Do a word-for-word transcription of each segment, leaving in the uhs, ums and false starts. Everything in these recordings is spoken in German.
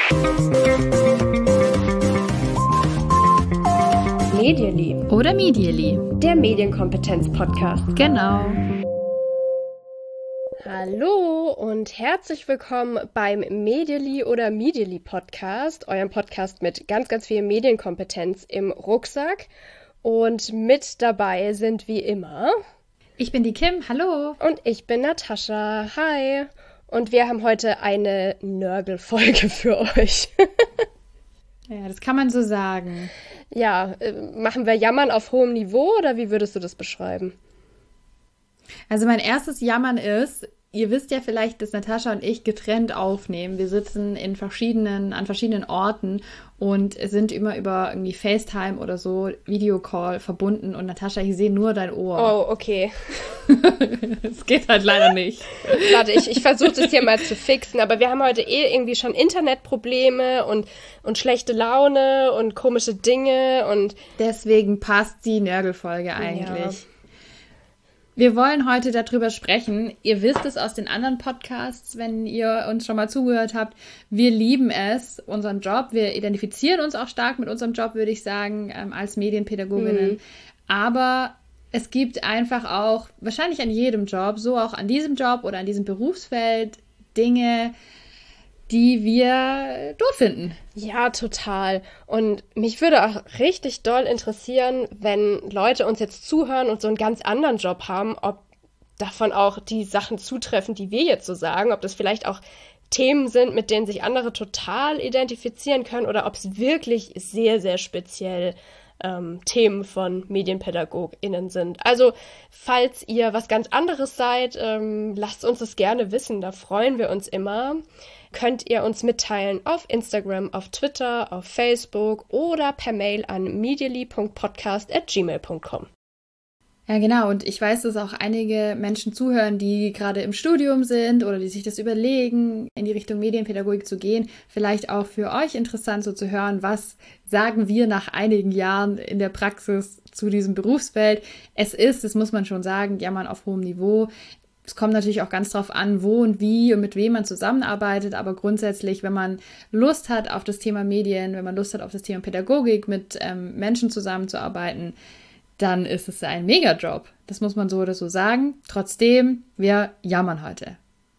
Medially oder Medially, der Medienkompetenz-Podcast. Genau. Hallo und herzlich willkommen beim Medially oder Medially Podcast, eurem Podcast mit ganz, ganz viel Medienkompetenz im Rucksack. Und mit dabei sind wie immer... Ich bin die Kim, hallo. Und ich bin Natascha, hi. Und wir haben heute eine Nörgelfolge für euch. Ja, das kann man so sagen. Ja, äh, machen wir Jammern auf hohem Niveau oder wie würdest du das beschreiben? Also mein erstes Jammern ist, ihr wisst ja vielleicht, dass Natascha und ich getrennt aufnehmen. Wir sitzen in verschiedenen, an verschiedenen Orten und sind immer über irgendwie FaceTime oder so Videocall verbunden. Und Natascha, ich sehe nur dein Ohr. Oh, okay. Das geht halt leider nicht. Warte, ich, ich versuche das hier mal zu fixen, aber wir haben heute eh irgendwie schon Internetprobleme und, und schlechte Laune und komische Dinge und... Deswegen passt die Nörgelfolge eigentlich. Ja. Wir wollen heute darüber sprechen. Ihr wisst es aus den anderen Podcasts, wenn ihr uns schon mal zugehört habt. Wir lieben es, unseren Job. Wir identifizieren uns auch stark mit unserem Job, würde ich sagen, ähm, als Medienpädagoginnen. Mhm. Aber es gibt einfach auch, wahrscheinlich an jedem Job, so auch an diesem Job oder an diesem Berufsfeld, Dinge, die wir doof finden. Ja, total. Und mich würde auch richtig doll interessieren, wenn Leute uns jetzt zuhören und so einen ganz anderen Job haben, ob davon auch die Sachen zutreffen, die wir jetzt so sagen, ob das vielleicht auch Themen sind, mit denen sich andere total identifizieren können oder ob es wirklich sehr, sehr speziell ähm, Themen von MedienpädagogInnen sind. Also, falls ihr was ganz anderes seid, ähm, lasst uns das gerne wissen, da freuen wir uns immer. Könnt ihr uns mitteilen auf Instagram, auf Twitter, auf Facebook oder per Mail an medially punkt podcast at gmail punkt com. Ja, genau. Und ich weiß, dass auch einige Menschen zuhören, die gerade im Studium sind oder die sich das überlegen, in die Richtung Medienpädagogik zu gehen. Vielleicht auch für euch interessant, so zu hören, was sagen wir nach einigen Jahren in der Praxis zu diesem Berufsfeld. Es ist, das muss man schon sagen, Jammern auf hohem Niveau. Es kommt natürlich auch ganz drauf an, wo und wie und mit wem man zusammenarbeitet, aber grundsätzlich, wenn man Lust hat auf das Thema Medien, wenn man Lust hat auf das Thema Pädagogik, mit ähm, Menschen zusammenzuarbeiten, dann ist es ein Megajob. Das muss man so oder so sagen. Trotzdem, wir jammern heute.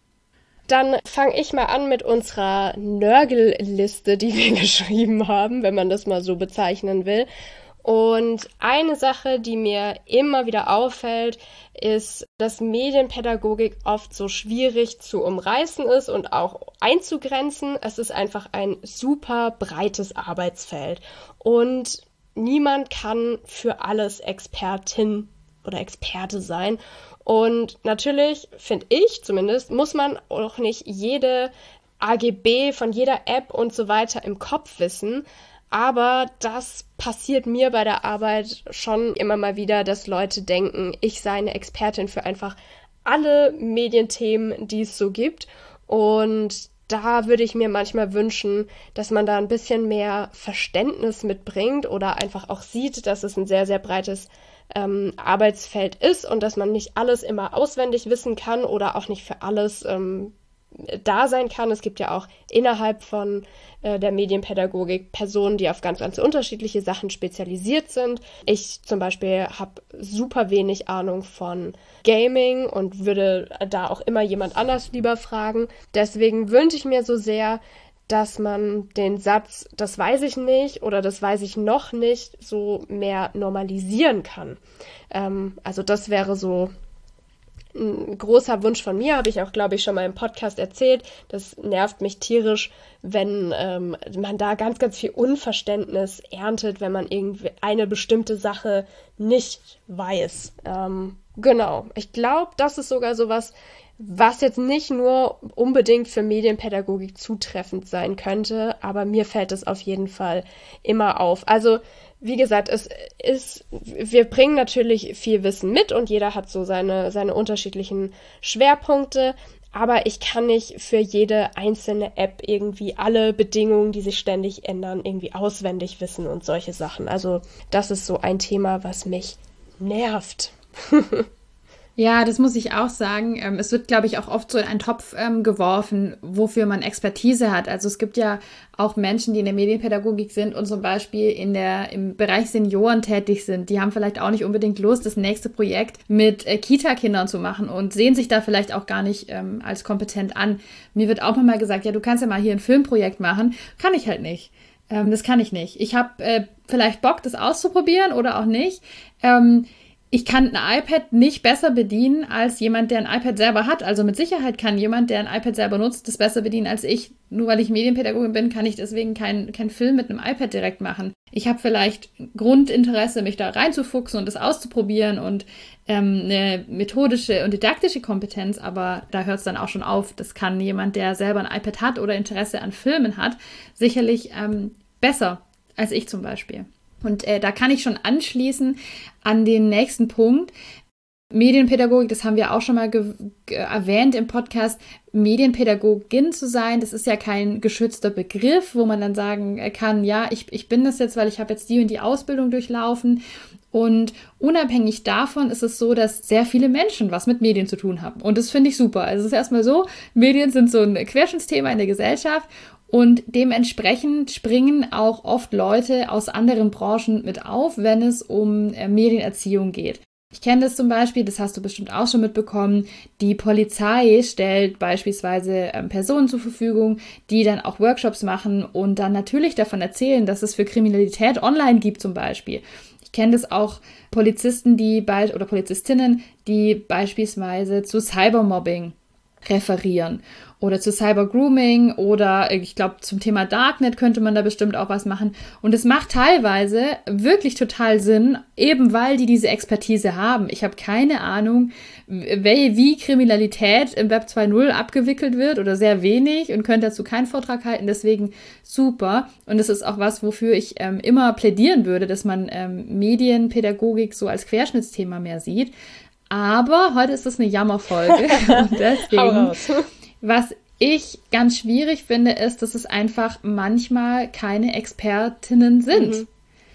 Dann fange ich mal an mit unserer Nörgelliste, die wir geschrieben haben, wenn man das mal so bezeichnen will. Und eine Sache, die mir immer wieder auffällt, ist, dass Medienpädagogik oft so schwierig zu umreißen ist und auch einzugrenzen. Es ist einfach ein super breites Arbeitsfeld und niemand kann für alles Expertin oder Experte sein. Und natürlich, finde ich zumindest, muss man auch nicht jede A G B von jeder App und so weiter im Kopf wissen. Aber das passiert mir bei der Arbeit schon immer mal wieder, dass Leute denken, ich sei eine Expertin für einfach alle Medienthemen, die es so gibt. Und da würde ich mir manchmal wünschen, dass man da ein bisschen mehr Verständnis mitbringt oder einfach auch sieht, dass es ein sehr, sehr breites ähm, Arbeitsfeld ist und dass man nicht alles immer auswendig wissen kann oder auch nicht für alles ähm, da sein kann. Es gibt ja auch innerhalb von äh, der Medienpädagogik Personen, die auf ganz, ganz unterschiedliche Sachen spezialisiert sind. Ich zum Beispiel habe super wenig Ahnung von Gaming und würde da auch immer jemand anders lieber fragen. Deswegen wünsche ich mir so sehr, dass man den Satz, das weiß ich nicht oder das weiß ich noch nicht, so mehr normalisieren kann. Ähm, also das wäre so ein großer Wunsch von mir, habe ich auch, glaube ich, schon mal im Podcast erzählt. Das nervt mich tierisch, wenn ähm, man da ganz, ganz viel Unverständnis erntet, wenn man irgendwie eine bestimmte Sache nicht weiß. Ähm, genau. Ich glaube, das ist sogar sowas, was jetzt nicht nur unbedingt für Medienpädagogik zutreffend sein könnte, aber mir fällt es auf jeden Fall immer auf. Also wie gesagt, es ist, wir bringen natürlich viel Wissen mit und jeder hat so seine, seine unterschiedlichen Schwerpunkte, aber ich kann nicht für jede einzelne App irgendwie alle Bedingungen, die sich ständig ändern, irgendwie auswendig wissen und solche Sachen. Also das ist so ein Thema, was mich nervt. Ja, das muss ich auch sagen. Ähm, es wird, glaube ich, auch oft so in einen Topf ähm, geworfen, wofür man Expertise hat. Also es gibt ja auch Menschen, die in der Medienpädagogik sind und zum Beispiel in der, im Bereich Senioren tätig sind. Die haben vielleicht auch nicht unbedingt Lust, das nächste Projekt mit äh, Kita-Kindern zu machen und sehen sich da vielleicht auch gar nicht ähm, als kompetent an. Mir wird auch mal gesagt, ja, du kannst ja mal hier ein Filmprojekt machen. Kann ich halt nicht. Ähm, das kann ich nicht. Ich habe äh, vielleicht Bock, das auszuprobieren oder auch nicht. Ähm, Ich kann ein iPad nicht besser bedienen als jemand, der ein iPad selber hat. Also mit Sicherheit kann jemand, der ein iPad selber nutzt, das besser bedienen als ich. Nur weil ich Medienpädagogin bin, kann ich deswegen keinen kein Film mit einem iPad direkt machen. Ich habe vielleicht Grundinteresse, mich da reinzufuchsen und das auszuprobieren und ähm, eine methodische und didaktische Kompetenz, aber da hört es dann auch schon auf. Das kann jemand, der selber ein iPad hat oder Interesse an Filmen hat, sicherlich ähm, besser als ich zum Beispiel. Und äh, da kann ich schon anschließen an den nächsten Punkt. Medienpädagogik, das haben wir auch schon mal ge- ge- erwähnt im Podcast, Medienpädagogin zu sein, das ist ja kein geschützter Begriff, wo man dann sagen kann, ja, ich, ich bin das jetzt, weil ich habe jetzt die und die Ausbildung durchlaufen. Und unabhängig davon ist es so, dass sehr viele Menschen was mit Medien zu tun haben. Und das finde ich super. Also es ist erstmal so, Medien sind so ein Querschnittsthema in der Gesellschaft. Und dementsprechend springen auch oft Leute aus anderen Branchen mit auf, wenn es um äh, Medienerziehung geht. Ich kenne das zum Beispiel, das hast du bestimmt auch schon mitbekommen, die Polizei stellt beispielsweise ähm, Personen zur Verfügung, die dann auch Workshops machen und dann natürlich davon erzählen, dass es für Kriminalität online gibt zum Beispiel. Ich kenne das auch Polizisten, die bei, oder Polizistinnen, die beispielsweise zu Cybermobbing referieren oder zu Cybergrooming oder ich glaube zum Thema Darknet könnte man da bestimmt auch was machen. Und es macht teilweise wirklich total Sinn, eben weil die diese Expertise haben. Ich habe keine Ahnung, wie, wie Kriminalität im Web zwei Punkt null abgewickelt wird oder sehr wenig und könnte dazu keinen Vortrag halten. Deswegen super. Und es ist auch was, wofür ich ähm, immer plädieren würde, dass man ähm, Medienpädagogik so als Querschnittsthema mehr sieht. Aber heute ist es eine Jammerfolge und deswegen, was ich ganz schwierig finde, ist, dass es einfach manchmal keine Expertinnen sind, mhm.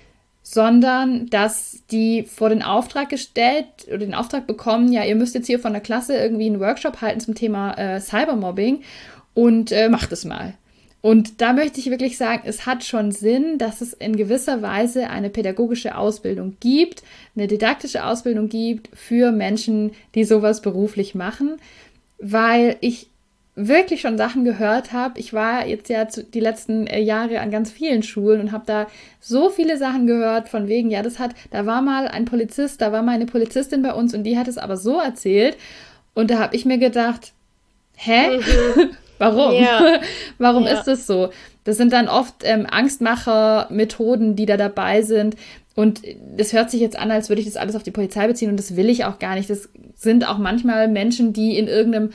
sondern dass die vor den Auftrag gestellt oder den Auftrag bekommen, ja, ihr müsst jetzt hier von der Klasse irgendwie einen Workshop halten zum Thema äh, Cybermobbing und äh, macht es mal. Und da möchte ich wirklich sagen, es hat schon Sinn, dass es in gewisser Weise eine pädagogische Ausbildung gibt, eine didaktische Ausbildung gibt für Menschen, die sowas beruflich machen, weil ich wirklich schon Sachen gehört habe. Ich war jetzt ja die letzten Jahre an ganz vielen Schulen und habe da so viele Sachen gehört von wegen, ja, das hat, da war mal ein Polizist, da war mal eine Polizistin bei uns und die hat es aber so erzählt und da habe ich mir gedacht, hä? Mhm. Warum? Ja. Warum ja. ist das so? Das sind dann oft ähm, Angstmacher-Methoden, die da dabei sind. Und das hört sich jetzt an, als würde ich das alles auf die Polizei beziehen. Und das will ich auch gar nicht. Das sind auch manchmal Menschen, die in irgendeinem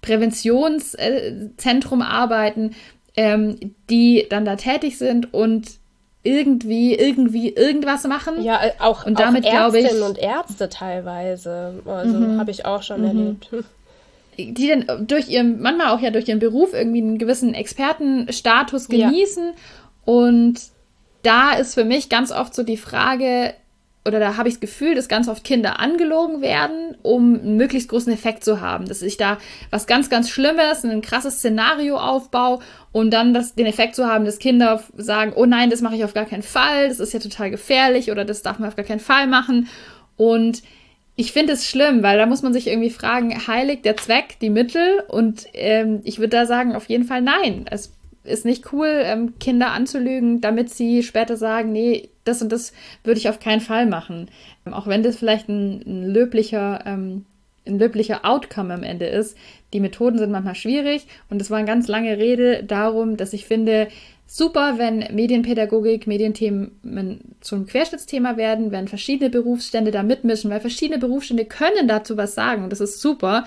Präventionszentrum arbeiten, ähm, die dann da tätig sind und irgendwie, irgendwie irgendwas machen. Ja, auch, und damit, auch Ärztinnen ich, und Ärzte teilweise. Also mhm. habe ich auch schon mhm. erlebt. Die dann durch ihren, manchmal auch ja durch ihren Beruf irgendwie einen gewissen Expertenstatus genießen. Ja. Und da ist für mich ganz oft so die Frage, oder da habe ich das Gefühl, dass ganz oft Kinder angelogen werden, um einen möglichst großen Effekt zu haben. Dass ich da was ganz, ganz Schlimmes, ein krasses Szenario aufbaue und dann das, den Effekt zu haben, dass Kinder sagen, oh nein, das mache ich auf gar keinen Fall, das ist ja total gefährlich oder das darf man auf gar keinen Fall machen. Und ich finde es schlimm, weil da muss man sich irgendwie fragen, heiligt der Zweck die Mittel? Und ähm, ich würde da sagen, auf jeden Fall nein. Es ist nicht cool, ähm, Kinder anzulügen, damit sie später sagen, nee, das und das würde ich auf keinen Fall machen. Ähm, auch wenn das vielleicht ein, ein löblicher, ähm, ein löblicher Outcome am Ende ist. Die Methoden sind manchmal schwierig und es war eine ganz lange Rede darum, dass ich finde, super, wenn Medienpädagogik, Medienthemen zum Querschnittsthema werden, wenn verschiedene Berufsstände da mitmischen, weil verschiedene Berufsstände können dazu was sagen und das ist super.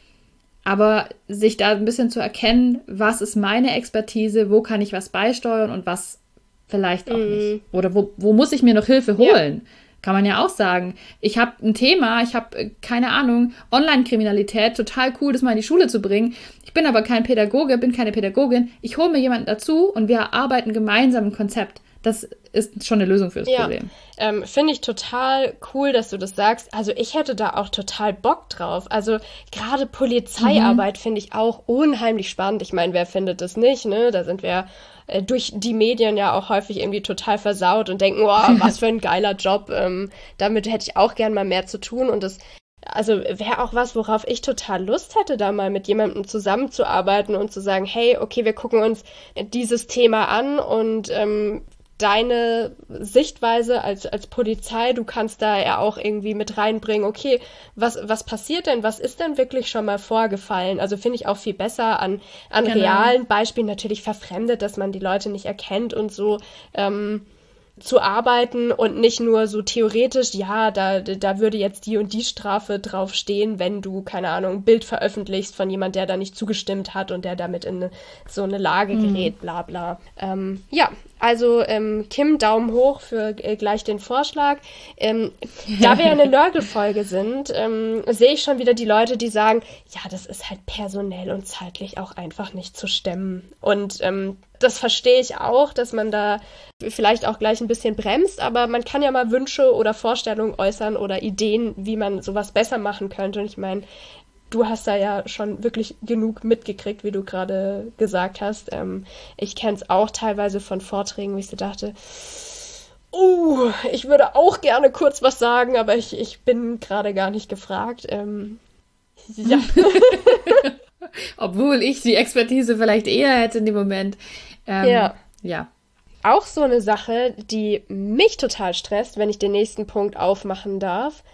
Aber sich da ein bisschen zu erkennen, was ist meine Expertise, wo kann ich was beisteuern und was vielleicht auch mm. nicht. Oder wo, wo muss ich mir noch Hilfe holen? Ja. Kann man ja auch sagen. Ich habe ein Thema, ich habe, keine Ahnung, Online-Kriminalität, total cool, das mal in die Schule zu bringen. Ich bin aber kein Pädagoge, bin keine Pädagogin. Ich hole mir jemanden dazu und wir arbeiten gemeinsam ein Konzept. das ist schon eine Lösung für das ja. Problem. Ähm, finde ich total cool, dass du das sagst. Also ich hätte da auch total Bock drauf. Also gerade Polizeiarbeit mhm. finde ich auch unheimlich spannend. Ich meine, wer findet das nicht, ne? Da sind wir äh, durch die Medien ja auch häufig irgendwie total versaut und denken, oh, was für ein geiler Job. Ähm, damit hätte ich auch gern mal mehr zu tun. Und das also wäre auch was, worauf ich total Lust hätte, da mal mit jemandem zusammenzuarbeiten und zu sagen, hey, okay, wir gucken uns dieses Thema an und ähm, deine Sichtweise als, als Polizei, du kannst da ja auch irgendwie mit reinbringen, okay, was, was passiert denn, was ist denn wirklich schon mal vorgefallen? Also finde ich auch viel besser an, an genau. realen Beispielen, natürlich verfremdet, dass man die Leute nicht erkennt und so, ähm, zu arbeiten und nicht nur so theoretisch, ja, da, da würde jetzt die und die Strafe draufstehen, wenn du, keine Ahnung, ein Bild veröffentlichst von jemand, der da nicht zugestimmt hat und der damit in so eine Lage gerät, bla bla. Ähm, ja, also ähm, Kim, Daumen hoch für äh, gleich den Vorschlag. Ähm, da wir ja eine Nörgel-Folge sind, ähm, sehe ich schon wieder die Leute, die sagen, ja, das ist halt personell und zeitlich auch einfach nicht zu stemmen. Und ähm, das verstehe ich auch, dass man da vielleicht auch gleich ein bisschen bremst, aber man kann ja mal Wünsche oder Vorstellungen äußern oder Ideen, wie man sowas besser machen könnte. Und ich meine, du hast da ja schon wirklich genug mitgekriegt, wie du gerade gesagt hast. Ähm, ich kenne es auch teilweise von Vorträgen, wie ich so dachte, oh, ich würde auch gerne kurz was sagen, aber ich, ich bin gerade gar nicht gefragt. Ähm, ja. Obwohl ich die Expertise vielleicht eher hätte in dem Moment. Ähm, ja. ja. Auch so eine Sache, die mich total stresst, wenn ich den nächsten Punkt aufmachen darf,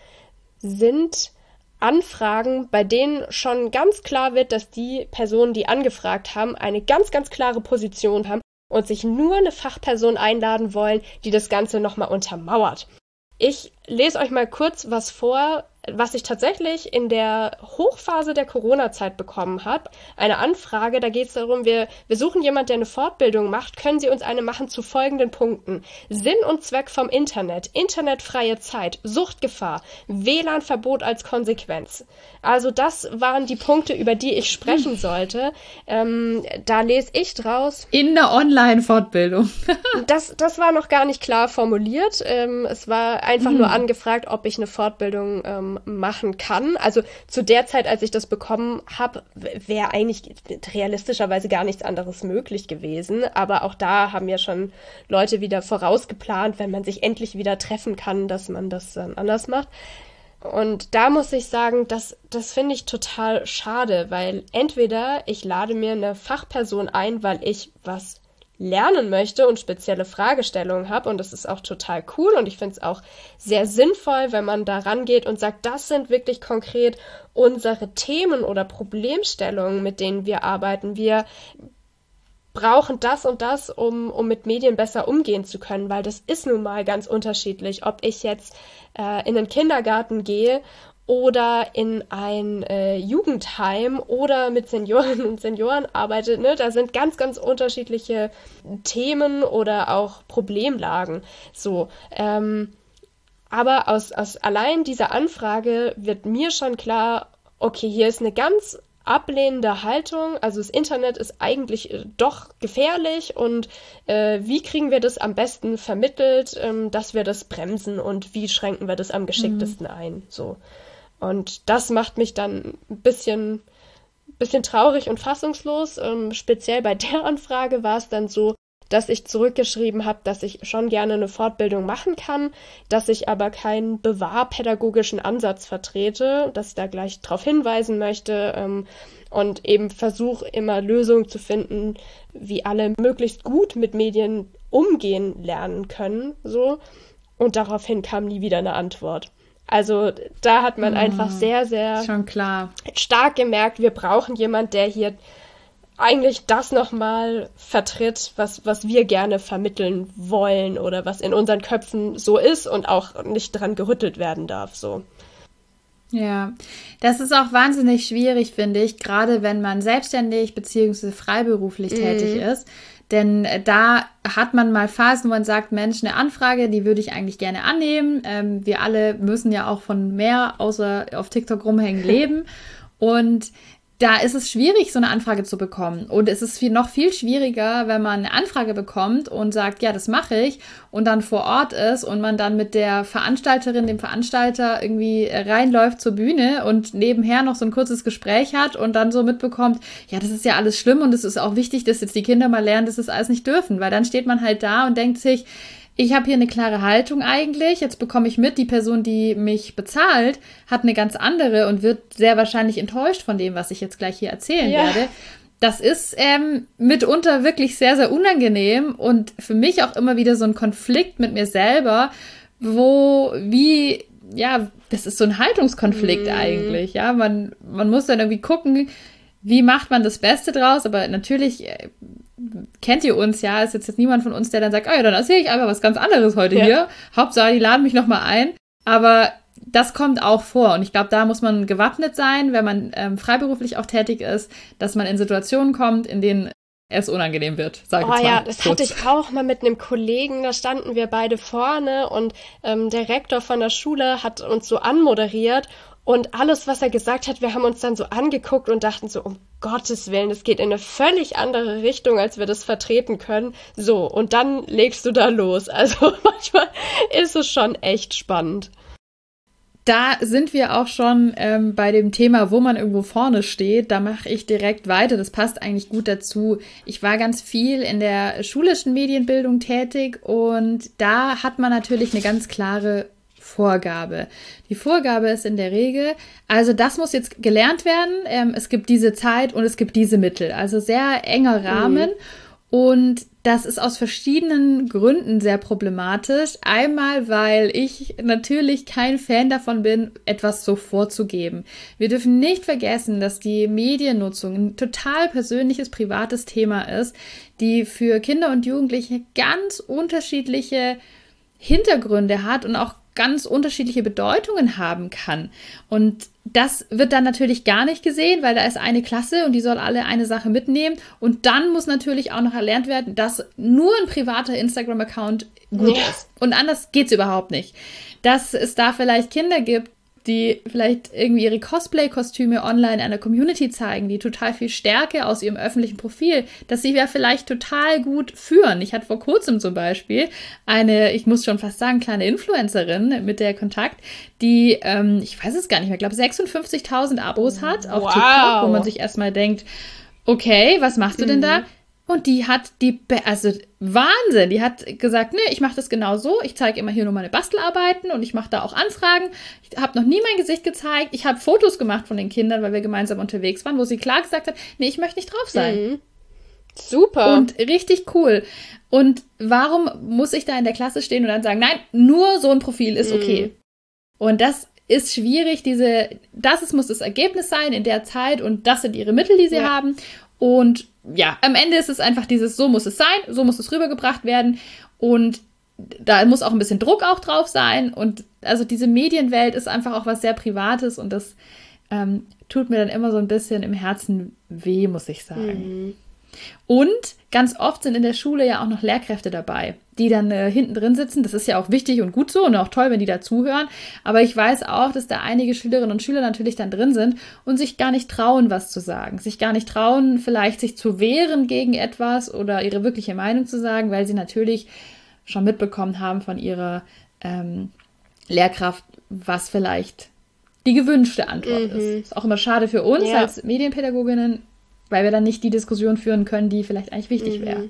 sind Anfragen, bei denen schon ganz klar wird, dass die Personen, die angefragt haben, eine ganz, ganz klare Position haben und sich nur eine Fachperson einladen wollen, die das Ganze nochmal untermauert. Ich lese euch mal kurz was vor, was ich tatsächlich in der Hochphase der Corona-Zeit bekommen habe. Eine Anfrage, da geht es darum, wir, wir suchen jemanden, der eine Fortbildung macht. Können Sie uns eine machen zu folgenden Punkten? Sinn und Zweck vom Internet, internetfreie Zeit, Suchtgefahr, W L A N-Verbot als Konsequenz. Also das waren die Punkte, über die ich sprechen sollte. Ähm, da lese ich draus. In der Online-Fortbildung. das, das war noch gar nicht klar formuliert. Ähm, es war einfach hm. nur angefragt, ob ich eine Fortbildung ähm, machen kann. Also zu der Zeit, als ich das bekommen habe, wäre eigentlich realistischerweise gar nichts anderes möglich gewesen. Aber auch da haben ja schon Leute wieder vorausgeplant, wenn man sich endlich wieder treffen kann, dass man das dann anders macht. Und da muss ich sagen, das, das finde ich total schade, weil entweder ich lade mir eine Fachperson ein, weil ich was lernen möchte und spezielle Fragestellungen habe, und das ist auch total cool und ich finde es auch sehr sinnvoll, wenn man da rangeht und sagt, das sind wirklich konkret unsere Themen oder Problemstellungen, mit denen wir arbeiten. Wir brauchen das und das, um, um mit Medien besser umgehen zu können, weil das ist nun mal ganz unterschiedlich, ob ich jetzt äh, in den Kindergarten gehe oder in ein äh, Jugendheim oder mit Seniorinnen und Senioren arbeite, ne? Da sind ganz, ganz unterschiedliche Themen oder auch Problemlagen. So, ähm, aber aus, aus allein dieser Anfrage wird mir schon klar, okay, hier ist eine ganz ablehnende Haltung, also das Internet ist eigentlich äh, doch gefährlich und äh, wie kriegen wir das am besten vermittelt, ähm, dass wir das bremsen und wie schränken wir das am geschicktesten mhm. ein, so. Und das macht mich dann ein bisschen, bisschen traurig und fassungslos. Ähm, speziell bei der Anfrage war es dann so, dass ich zurückgeschrieben habe, dass ich schon gerne eine Fortbildung machen kann, dass ich aber keinen bewahrpädagogischen Ansatz vertrete, dass ich da gleich darauf hinweisen möchte ähm, und eben versuche immer Lösungen zu finden, wie alle möglichst gut mit Medien umgehen lernen können. So. Und daraufhin kam nie wieder eine Antwort. Also da hat man oh, einfach sehr, sehr schon klar. stark gemerkt, wir brauchen jemanden, der hier eigentlich das nochmal vertritt, was, was wir gerne vermitteln wollen oder was in unseren Köpfen so ist und auch nicht dran gerüttelt werden darf. So. Ja, das ist auch wahnsinnig schwierig, finde ich, gerade wenn man selbstständig bzw. freiberuflich mhm. tätig ist. Denn da hat man mal Phasen, wo man sagt, Mensch, eine Anfrage, die würde ich eigentlich gerne annehmen. Ähm, wir alle müssen ja auch von mehr außer auf TikTok rumhängen leben. Und da ist es schwierig, so eine Anfrage zu bekommen. Und es ist viel, noch viel schwieriger, wenn man eine Anfrage bekommt und sagt, ja, das mache ich, und dann vor Ort ist und man dann mit der Veranstalterin, dem Veranstalter irgendwie reinläuft zur Bühne und nebenher noch so ein kurzes Gespräch hat und dann so mitbekommt, ja, das ist ja alles schlimm und es ist auch wichtig, dass jetzt die Kinder mal lernen, dass das alles nicht dürfen. Weil dann steht man halt da und denkt sich, ich habe hier eine klare Haltung eigentlich, jetzt bekomme ich mit, die Person, die mich bezahlt, hat eine ganz andere und wird sehr wahrscheinlich enttäuscht von dem, was ich jetzt gleich hier erzählen ja. werde. Das ist ähm, mitunter wirklich sehr, sehr unangenehm und für mich auch immer wieder so ein Konflikt mit mir selber, wo, wie, ja, das ist so ein Haltungskonflikt mhm. eigentlich, ja, man, man muss dann irgendwie gucken, wie macht man das Beste draus, aber natürlich äh, kennt ihr uns, ja, ist jetzt, jetzt niemand von uns, der dann sagt, oh ja, dann erzähle ich einfach was ganz anderes heute ja. hier. Hauptsache, die laden mich nochmal ein. Aber das kommt auch vor. Und ich glaube, da muss man gewappnet sein, wenn man ähm, freiberuflich auch tätig ist, dass man in Situationen kommt, in denen es unangenehm wird, sag ich oh jetzt mal. Ja, das kurz. Hatte ich auch mal mit einem Kollegen, da standen wir beide vorne und ähm, der Rektor von der Schule hat uns so anmoderiert. Und alles, was er gesagt hat, wir haben uns dann so angeguckt und dachten so, um Gottes Willen, das geht in eine völlig andere Richtung, als wir das vertreten können. So, und dann legst du da los. Also manchmal ist es schon echt spannend. Da sind wir auch schon ähm, bei dem Thema, wo man irgendwo vorne steht. Da mache ich direkt weiter. Das passt eigentlich gut dazu. Ich war ganz viel in der schulischen Medienbildung tätig und da hat man natürlich eine ganz klare Vorgabe. Die Vorgabe ist in der Regel, also das muss jetzt gelernt werden, ähm, es gibt diese Zeit und es gibt diese Mittel, also sehr enger Rahmen mhm. und das ist aus verschiedenen Gründen sehr problematisch. Einmal, weil ich natürlich kein Fan davon bin, etwas so vorzugeben. Wir dürfen nicht vergessen, dass die Mediennutzung ein total persönliches, privates Thema ist, die für Kinder und Jugendliche ganz unterschiedliche Hintergründe hat und auch ganz unterschiedliche Bedeutungen haben kann. Und das wird dann natürlich gar nicht gesehen, weil da ist eine Klasse und die soll alle eine Sache mitnehmen. Und dann muss natürlich auch noch erlernt werden, dass nur ein privater Instagram-Account gut ja. ist. Und anders geht's überhaupt nicht. Dass es da vielleicht Kinder gibt, die vielleicht irgendwie ihre Cosplay-Kostüme online einer Community zeigen, die total viel Stärke aus ihrem öffentlichen Profil, dass sie ja vielleicht total gut führen. Ich hatte vor kurzem zum Beispiel eine, ich muss schon fast sagen, kleine Influencerin mit der Kontakt, die, ähm, ich weiß es gar nicht mehr, ich glaube sechsundfünfzigtausend Abos hat auf wow. TikTok, wo man sich erstmal denkt, okay, was machst du denn da? Und die hat die, Be- also Wahnsinn, die hat gesagt, nee, ich mache das genau so, ich zeige immer hier nur meine Bastelarbeiten und ich mache da auch Anfragen. Ich habe noch nie mein Gesicht gezeigt, ich habe Fotos gemacht von den Kindern, weil wir gemeinsam unterwegs waren, wo sie klar gesagt hat, nee, ich möchte nicht drauf sein. Mhm. Super. Und richtig cool. Und warum muss ich da in der Klasse stehen und dann sagen, nein, nur so ein Profil ist okay. Mhm. Und das ist schwierig, diese, das ist, muss das Ergebnis sein in der Zeit und das sind ihre Mittel, die sie ja. haben. Und ja, am Ende ist es einfach dieses, so muss es sein, so muss es rübergebracht werden und da muss auch ein bisschen Druck auch drauf sein und also diese Medienwelt ist einfach auch was sehr Privates und das ähm, tut mir dann immer so ein bisschen im Herzen weh, muss ich sagen. Mhm. Und ganz oft sind in der Schule ja auch noch Lehrkräfte dabei, die dann äh, hinten drin sitzen. Das ist ja auch wichtig und gut so und auch toll, wenn die da zuhören. Aber ich weiß auch, dass da einige Schülerinnen und Schüler natürlich dann drin sind und sich gar nicht trauen, was zu sagen. Sich gar nicht trauen, vielleicht sich zu wehren gegen etwas oder ihre wirkliche Meinung zu sagen, weil sie natürlich schon mitbekommen haben von ihrer ähm, Lehrkraft, was vielleicht die gewünschte Antwort mhm. ist. Ist auch immer schade für uns ja. als Medienpädagoginnen, weil wir dann nicht die Diskussion führen können, die vielleicht eigentlich wichtig mhm. wäre.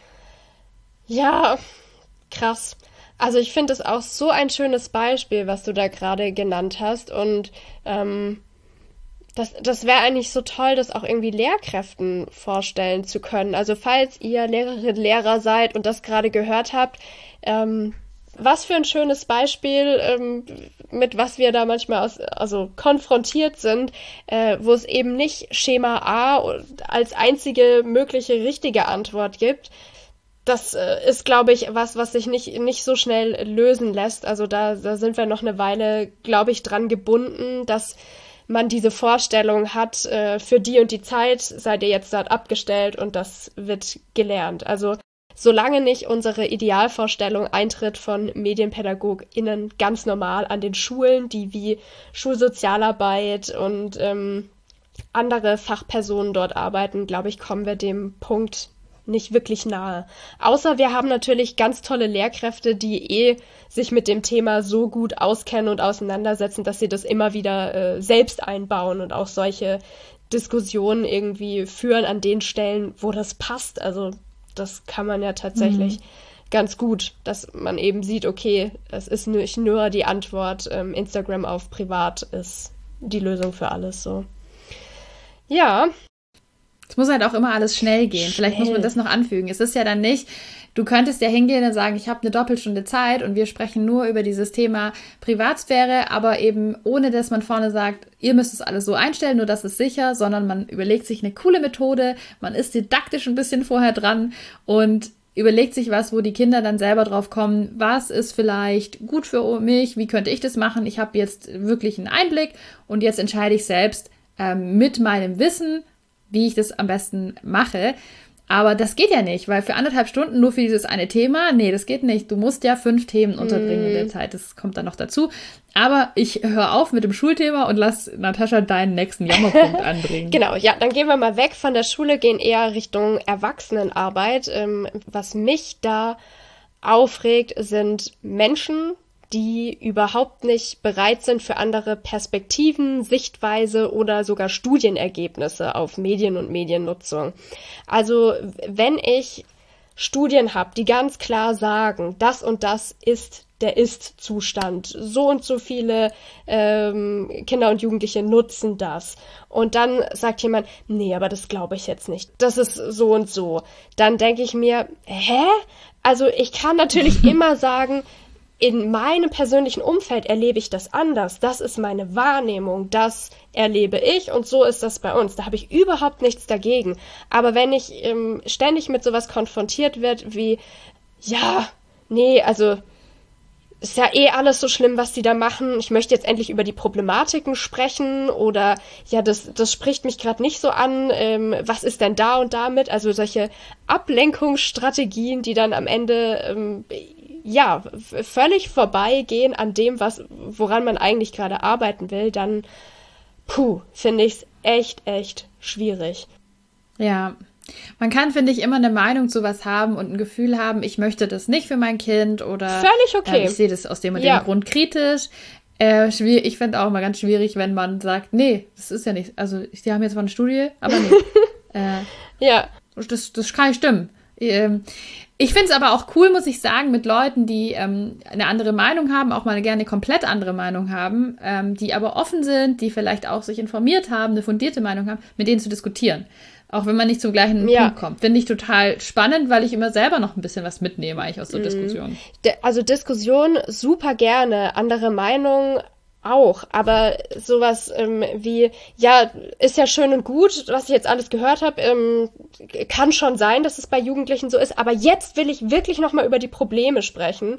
Ja, krass. Also ich finde es auch so ein schönes Beispiel, was du da gerade genannt hast. Und ähm, das, das wäre eigentlich so toll, das auch irgendwie Lehrkräften vorstellen zu können. Also falls ihr Lehrerin, Lehrer seid und das gerade gehört habt, ähm, was für ein schönes Beispiel, ähm, mit was wir da manchmal aus, also konfrontiert sind, äh, wo es eben nicht Schema A als einzige mögliche richtige Antwort gibt. Das äh, ist, glaube ich, was, was sich nicht, nicht so schnell lösen lässt. Also da, da sind wir noch eine Weile, glaube ich, dran gebunden, dass man diese Vorstellung hat, äh, für die und die Zeit seid ihr jetzt dort abgestellt und das wird gelernt. Also solange nicht unsere Idealvorstellung eintritt von MedienpädagogInnen ganz normal an den Schulen, die wie Schulsozialarbeit und ähm, andere Fachpersonen dort arbeiten, glaube ich, kommen wir dem Punkt nicht wirklich nahe. Außer wir haben natürlich ganz tolle Lehrkräfte, die eh sich mit dem Thema so gut auskennen und auseinandersetzen, dass sie das immer wieder äh, selbst einbauen und auch solche Diskussionen irgendwie führen an den Stellen, wo das passt. Also das kann man ja tatsächlich mhm. ganz gut, dass man eben sieht, okay, es ist nicht nur die Antwort, ähm, Instagram auf privat ist die Lösung für alles so. Ja. Es muss halt auch immer alles schnell gehen. Vielleicht schnell. Muss man das noch anfügen. Es ist ja dann nicht, du könntest ja hingehen und sagen, ich habe eine Doppelstunde Zeit und wir sprechen nur über dieses Thema Privatsphäre, aber eben ohne, dass man vorne sagt, ihr müsst es alles so einstellen, nur das ist sicher, sondern man überlegt sich eine coole Methode, man ist didaktisch ein bisschen vorher dran und überlegt sich was, wo die Kinder dann selber drauf kommen, was ist vielleicht gut für mich, wie könnte ich das machen, ich habe jetzt wirklich einen Einblick und jetzt entscheide ich selbst ähm, mit meinem Wissen, wie ich das am besten mache. Aber das geht ja nicht, weil für anderthalb Stunden nur für dieses eine Thema, nee, das geht nicht. Du musst ja fünf Themen unterbringen mm. in der Zeit, das kommt dann noch dazu. Aber ich höre auf mit dem Schulthema und lass Natascha deinen nächsten Jammerpunkt anbringen. Genau, ja, dann gehen wir mal weg von der Schule, gehen eher Richtung Erwachsenenarbeit. Ähm, was mich da aufregt, sind Menschen, die überhaupt nicht bereit sind für andere Perspektiven, Sichtweise oder sogar Studienergebnisse auf Medien und Mediennutzung. Also wenn ich Studien habe, die ganz klar sagen, das und das ist der Ist-Zustand, so und so viele ähm, Kinder und Jugendliche nutzen das. Und dann sagt jemand, nee, aber das glaube ich jetzt nicht. Das ist so und so. Dann denke ich mir, hä? Also ich kann natürlich immer sagen, in meinem persönlichen Umfeld erlebe ich das anders. Das ist meine Wahrnehmung, das erlebe ich und so ist das bei uns. Da habe ich überhaupt nichts dagegen. Aber wenn ich ähm, ständig mit sowas konfrontiert wird wie, ja, nee, also ist ja eh alles so schlimm, was die da machen. Ich möchte jetzt endlich über die Problematiken sprechen oder ja, das, das spricht mich gerade nicht so an. Ähm, was ist denn da und damit? Also solche Ablenkungsstrategien, die dann am Ende ähm, ja, völlig vorbeigehen an dem, was, woran man eigentlich gerade arbeiten will, dann, puh, finde ich es echt, echt schwierig. Ja, man kann, finde ich, immer eine Meinung zu was haben und ein Gefühl haben, ich möchte das nicht für mein Kind oder völlig okay. Äh, ich sehe das aus dem und ja. dem Grund kritisch. Äh, schwierig, ich finde auch immer ganz schwierig, wenn man sagt, nee, das ist ja nicht, also die haben jetzt mal eine Studie, aber nee. äh, ja. Das, das kann nicht stimmen. Ähm, Ich finde es aber auch cool, muss ich sagen, mit Leuten, die ähm, eine andere Meinung haben, auch mal eine gerne komplett andere Meinung haben, ähm, die aber offen sind, die vielleicht auch sich informiert haben, eine fundierte Meinung haben, mit denen zu diskutieren. Auch wenn man nicht zum gleichen ja. Punkt kommt. Finde ich total spannend, weil ich immer selber noch ein bisschen was mitnehme eigentlich aus so mhm. Diskussionen. Also Diskussion super gerne, andere Meinungen auch, aber sowas ähm, wie, ja, ist ja schön und gut, was ich jetzt alles gehört habe, ähm, kann schon sein, dass es bei Jugendlichen so ist, aber jetzt will ich wirklich nochmal über die Probleme sprechen.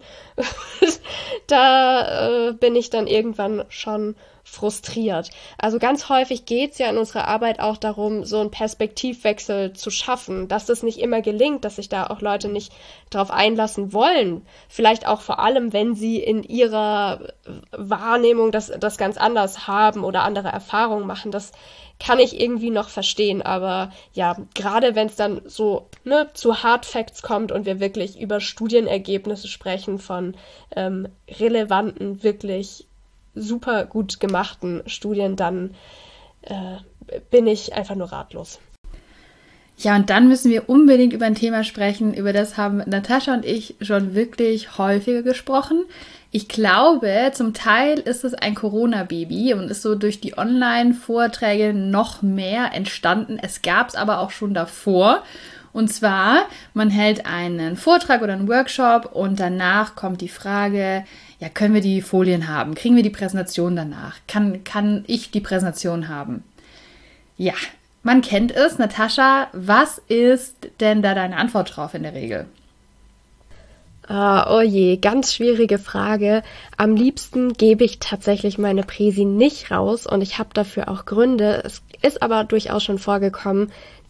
Da äh, bin ich dann irgendwann schon frustriert. Also ganz häufig geht's ja in unserer Arbeit auch darum, so einen Perspektivwechsel zu schaffen, dass das nicht immer gelingt, dass sich da auch Leute nicht drauf einlassen wollen. Vielleicht auch vor allem, wenn sie in ihrer Wahrnehmung das, das ganz anders haben oder andere Erfahrungen machen. Das kann ich irgendwie noch verstehen, aber ja, gerade wenn es dann so ne, zu Hard Facts kommt und wir wirklich über Studienergebnisse sprechen von ähm, relevanten, wirklich super gut gemachten Studien, dann äh, bin ich einfach nur ratlos. Ja, und dann müssen wir unbedingt über ein Thema sprechen, über das haben Natascha und ich schon wirklich häufiger gesprochen. Ich glaube, zum Teil ist es ein Corona-Baby und ist so durch die Online-Vorträge noch mehr entstanden. Es gab es aber auch schon davor. Und zwar, man hält einen Vortrag oder einen Workshop und danach kommt die Frage, ja, können wir die Folien haben? Kriegen wir die Präsentation danach? Kann, kann ich die Präsentation haben? Ja, man kennt es. Natascha, was ist denn da deine Antwort drauf in der Regel? Ah, oh je, ganz schwierige Frage. Am liebsten gebe ich tatsächlich meine Präsi nicht raus und ich habe dafür auch Gründe. Es ist aber durchaus schon vorgekommen,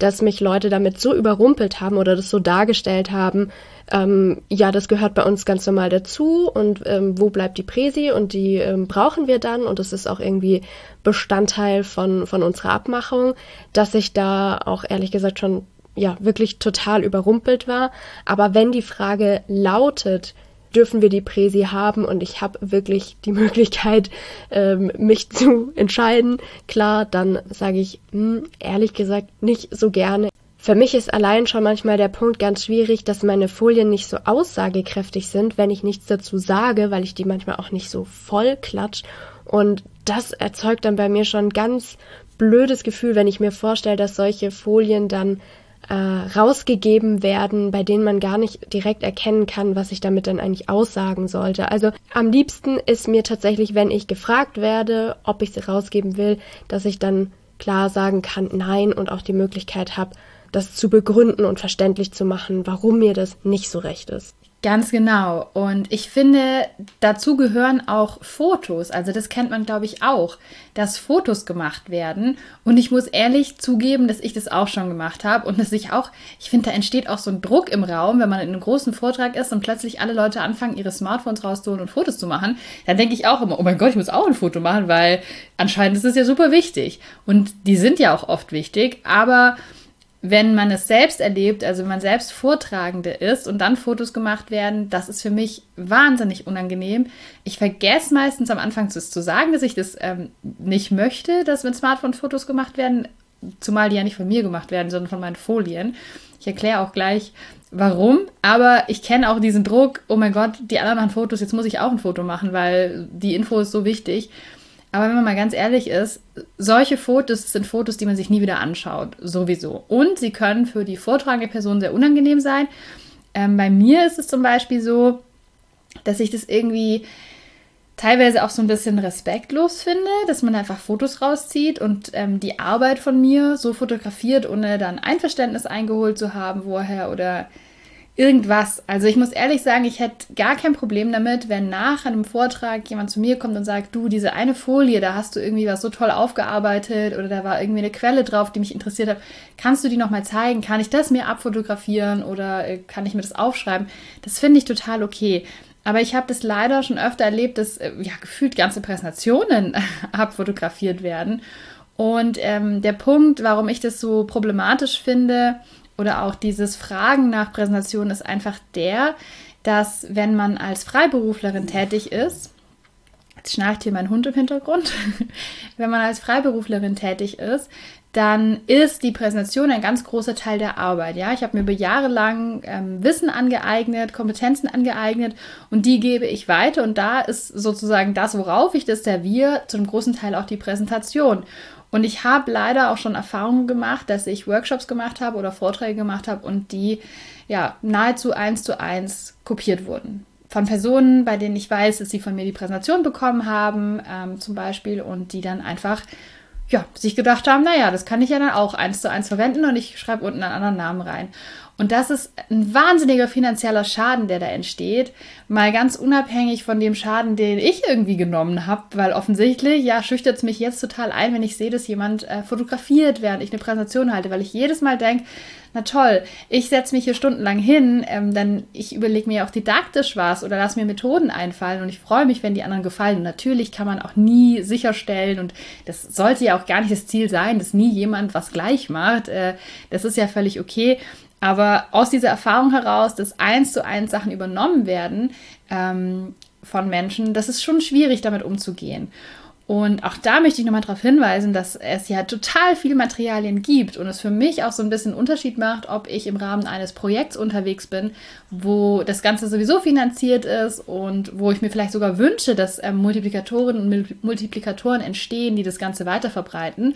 dass mich Leute damit so überrumpelt haben oder das so dargestellt haben, ähm, ja, das gehört bei uns ganz normal dazu und ähm, wo bleibt die Präsi und die ähm, brauchen wir dann und das ist auch irgendwie Bestandteil von, von unserer Abmachung, dass ich da auch ehrlich gesagt schon ja wirklich total überrumpelt war. Aber wenn die Frage lautet, dürfen wir die Präsi haben und ich habe wirklich die Möglichkeit, ähm, mich zu entscheiden, klar, dann sage ich, mh, ehrlich gesagt, nicht so gerne. Für mich ist allein schon manchmal der Punkt ganz schwierig, dass meine Folien nicht so aussagekräftig sind, wenn ich nichts dazu sage, weil ich die manchmal auch nicht so voll klatsch. Und das erzeugt dann bei mir schon ein ganz blödes Gefühl, wenn ich mir vorstelle, dass solche Folien dann äh, rausgegeben werden, bei denen man gar nicht direkt erkennen kann, was ich damit dann eigentlich aussagen sollte. Also am liebsten ist mir tatsächlich, wenn ich gefragt werde, ob ich sie rausgeben will, dass ich dann klar sagen kann, nein und auch die Möglichkeit habe, das zu begründen und verständlich zu machen, warum mir das nicht so recht ist. Ganz genau. Und ich finde, dazu gehören auch Fotos. Also das kennt man, glaube ich, auch, dass Fotos gemacht werden. Und ich muss ehrlich zugeben, dass ich das auch schon gemacht habe und dass ich auch, ich finde, da entsteht auch so ein Druck im Raum, wenn man in einem großen Vortrag ist und plötzlich alle Leute anfangen, ihre Smartphones rauszuholen und Fotos zu machen. Dann denke ich auch immer, oh mein Gott, ich muss auch ein Foto machen, weil anscheinend ist es ja super wichtig. Und die sind ja auch oft wichtig, aber wenn man es selbst erlebt, also wenn man selbst Vortragende ist und dann Fotos gemacht werden, das ist für mich wahnsinnig unangenehm. Ich vergesse meistens am Anfang zu, zu sagen, dass ich das ähm, nicht möchte, dass mit Smartphone Fotos gemacht werden, zumal die ja nicht von mir gemacht werden, sondern von meinen Folien. Ich erkläre auch gleich, warum, aber ich kenne auch diesen Druck, oh mein Gott, die anderen machen Fotos, jetzt muss ich auch ein Foto machen, weil die Info ist so wichtig. Aber wenn man mal ganz ehrlich ist, solche Fotos sind Fotos, die man sich nie wieder anschaut, sowieso. Und sie können für die vortragende Person sehr unangenehm sein. Ähm, bei mir ist es zum Beispiel so, dass ich das irgendwie teilweise auch so ein bisschen respektlos finde, dass man einfach Fotos rauszieht und ähm, die Arbeit von mir so fotografiert, ohne dann Einverständnis eingeholt zu haben vorher oder irgendwas. Also ich muss ehrlich sagen, ich hätte gar kein Problem damit, wenn nach einem Vortrag jemand zu mir kommt und sagt, du, diese eine Folie, da hast du irgendwie was so toll aufgearbeitet oder da war irgendwie eine Quelle drauf, die mich interessiert hat. Kannst du die nochmal zeigen? Kann ich das mir abfotografieren oder äh, kann ich mir das aufschreiben? Das finde ich total okay. Aber ich habe das leider schon öfter erlebt, dass äh, ja, gefühlt ganze Präsentationen abfotografiert werden. Und ähm, der Punkt, warum ich das so problematisch finde, oder auch dieses Fragen nach Präsentation ist einfach der, dass wenn man als Freiberuflerin tätig ist, jetzt schnarcht hier mein Hund im Hintergrund, wenn man als Freiberuflerin tätig ist, dann ist die Präsentation ein ganz großer Teil der Arbeit. Ja, ich habe mir über Jahre lang ähm, Wissen angeeignet, Kompetenzen angeeignet und die gebe ich weiter und da ist sozusagen das, worauf ich das serviere, zu einem großen Teil auch die Präsentation. Und ich habe leider auch schon Erfahrungen gemacht, dass ich Workshops gemacht habe oder Vorträge gemacht habe und die ja nahezu eins zu eins kopiert wurden. Von Personen, bei denen ich weiß, dass sie von mir die Präsentation bekommen haben, ähm, zum Beispiel, und die dann einfach ja, sich gedacht haben, naja, das kann ich ja dann auch eins zu eins verwenden und ich schreibe unten einen anderen Namen rein. Und das ist ein wahnsinniger finanzieller Schaden, der da entsteht, mal ganz unabhängig von dem Schaden, den ich irgendwie genommen habe, weil offensichtlich, ja, schüchtert es mich jetzt total ein, wenn ich sehe, dass jemand äh, fotografiert, während ich eine Präsentation halte, weil ich jedes Mal denke, na toll, ich setze mich hier stundenlang hin, ähm, dann ich überlege mir auch didaktisch was oder lasse mir Methoden einfallen und ich freue mich, wenn die anderen gefallen. Und natürlich kann man auch nie sicherstellen und das sollte ja auch gar nicht das Ziel sein, dass nie jemand was gleich macht. Äh, das ist ja völlig okay. Aber aus dieser Erfahrung heraus, dass eins zu eins Sachen übernommen werden ähm, von Menschen, das ist schon schwierig, damit umzugehen. Und auch da möchte ich nochmal darauf hinweisen, dass es ja total viele Materialien gibt und es für mich auch so ein bisschen Unterschied macht, ob ich im Rahmen eines Projekts unterwegs bin, wo das Ganze sowieso finanziert ist und wo ich mir vielleicht sogar wünsche, dass ähm, Multiplikatorinnen und Multiplikatoren entstehen, die das Ganze weiterverbreiten.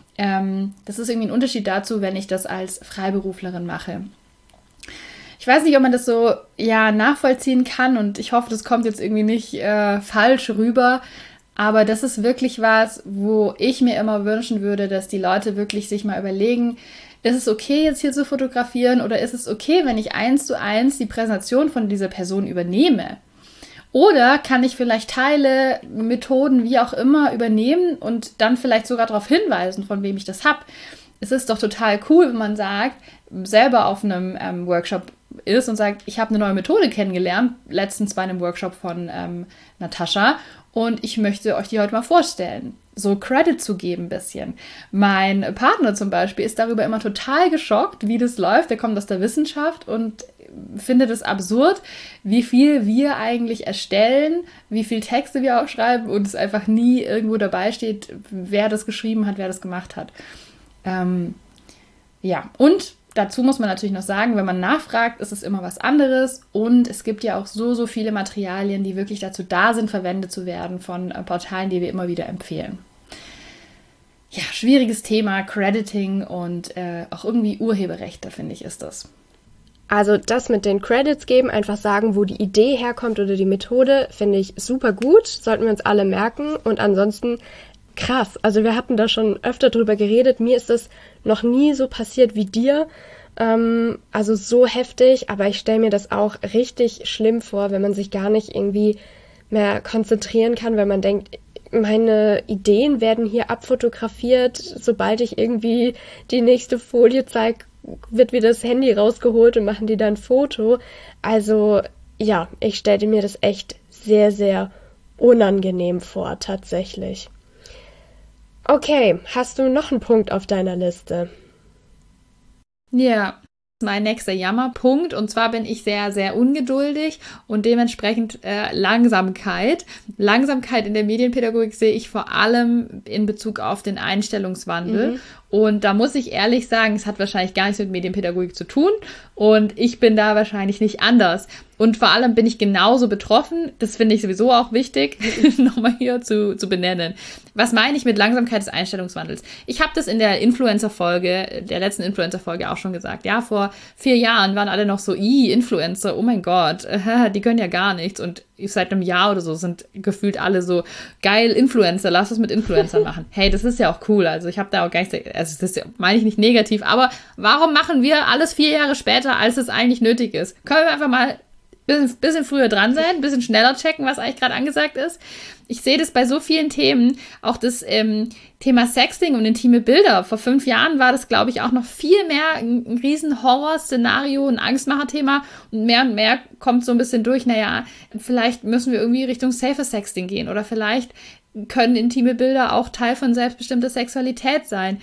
Ähm, das ist irgendwie ein Unterschied dazu, wenn ich das als Freiberuflerin mache. Ich weiß nicht, ob man das so ja nachvollziehen kann und ich hoffe, das kommt jetzt irgendwie nicht äh, falsch rüber. Aber das ist wirklich was, wo ich mir immer wünschen würde, dass die Leute wirklich sich mal überlegen, ist es okay, jetzt hier zu fotografieren oder ist es okay, wenn ich eins zu eins die Präsentation von dieser Person übernehme? Oder kann ich vielleicht Teile, Methoden, wie auch immer übernehmen und dann vielleicht sogar darauf hinweisen, von wem ich das habe? es ist doch total cool, wenn man sagt, selber auf einem ähm, Workshop ist und sagt, ich habe eine neue Methode kennengelernt, letztens bei einem Workshop von ähm, Natascha, und ich möchte euch die heute mal vorstellen. So Credit zu geben ein bisschen. Mein Partner zum Beispiel ist darüber immer total geschockt, wie das läuft. Der kommt aus der Wissenschaft und findet es absurd, wie viel wir eigentlich erstellen, wie viel Texte wir auch schreiben und es einfach nie irgendwo dabei steht, wer das geschrieben hat, wer das gemacht hat. Ähm, ja, und dazu muss man natürlich noch sagen, wenn man nachfragt, ist es immer was anderes, und es gibt ja auch so, so viele Materialien, die wirklich dazu da sind, verwendet zu werden von äh, Portalen, die wir immer wieder empfehlen. Ja, schwieriges Thema, Crediting und äh, auch irgendwie Urheberrechte, finde ich, ist das. Also das mit den Credits geben, einfach sagen, wo die Idee herkommt oder die Methode, finde ich super gut, sollten wir uns alle merken. Und ansonsten krass, also wir hatten da schon öfter drüber geredet, mir ist das noch nie so passiert wie dir, ähm, also so heftig, aber ich stelle mir das auch richtig schlimm vor, wenn man sich gar nicht irgendwie mehr konzentrieren kann, weil man denkt, meine Ideen werden hier abfotografiert, sobald ich irgendwie die nächste Folie zeige, wird wieder das Handy rausgeholt und machen die dann ein Foto. Also ja, ich stelle mir das echt sehr, sehr unangenehm vor, tatsächlich. Okay, hast du noch einen Punkt auf deiner Liste? Ja, mein nächster Jammerpunkt, und zwar bin ich sehr, sehr ungeduldig und dementsprechend äh, Langsamkeit. Langsamkeit in der Medienpädagogik sehe ich vor allem in Bezug auf den Einstellungswandel. Mhm. Und da muss ich ehrlich sagen, es hat wahrscheinlich gar nichts mit Medienpädagogik zu tun und ich bin da wahrscheinlich nicht anders. Und vor allem bin ich genauso betroffen, das finde ich sowieso auch wichtig, nochmal hier zu, zu benennen. Was meine ich mit Langsamkeit des Einstellungswandels? Ich habe das in der Influencer-Folge, der letzten Influencer-Folge auch schon gesagt. Ja, vor vier Jahren waren alle noch so, ih, Influencer, oh mein Gott, die können ja gar nichts. Und seit einem Jahr oder so sind gefühlt alle so, geil, Influencer, lass uns mit Influencern machen. Hey, das ist ja auch cool. Also ich habe da auch gar nichts, also das ist, meine ich nicht negativ, aber warum machen wir alles vier Jahre später, als es eigentlich nötig ist? Können wir einfach mal ein bisschen früher dran sein, ein bisschen schneller checken, was eigentlich gerade angesagt ist. Ich sehe das bei so vielen Themen, auch das ähm, Thema Sexting und intime Bilder. Vor fünf Jahren war das, glaube ich, auch noch viel mehr ein, ein riesen Horror-Szenario, ein Angstmacher-Thema, und mehr und mehr kommt so ein bisschen durch, naja, vielleicht müssen wir irgendwie Richtung Safer Sexting gehen oder vielleicht können intime Bilder auch Teil von selbstbestimmter Sexualität sein.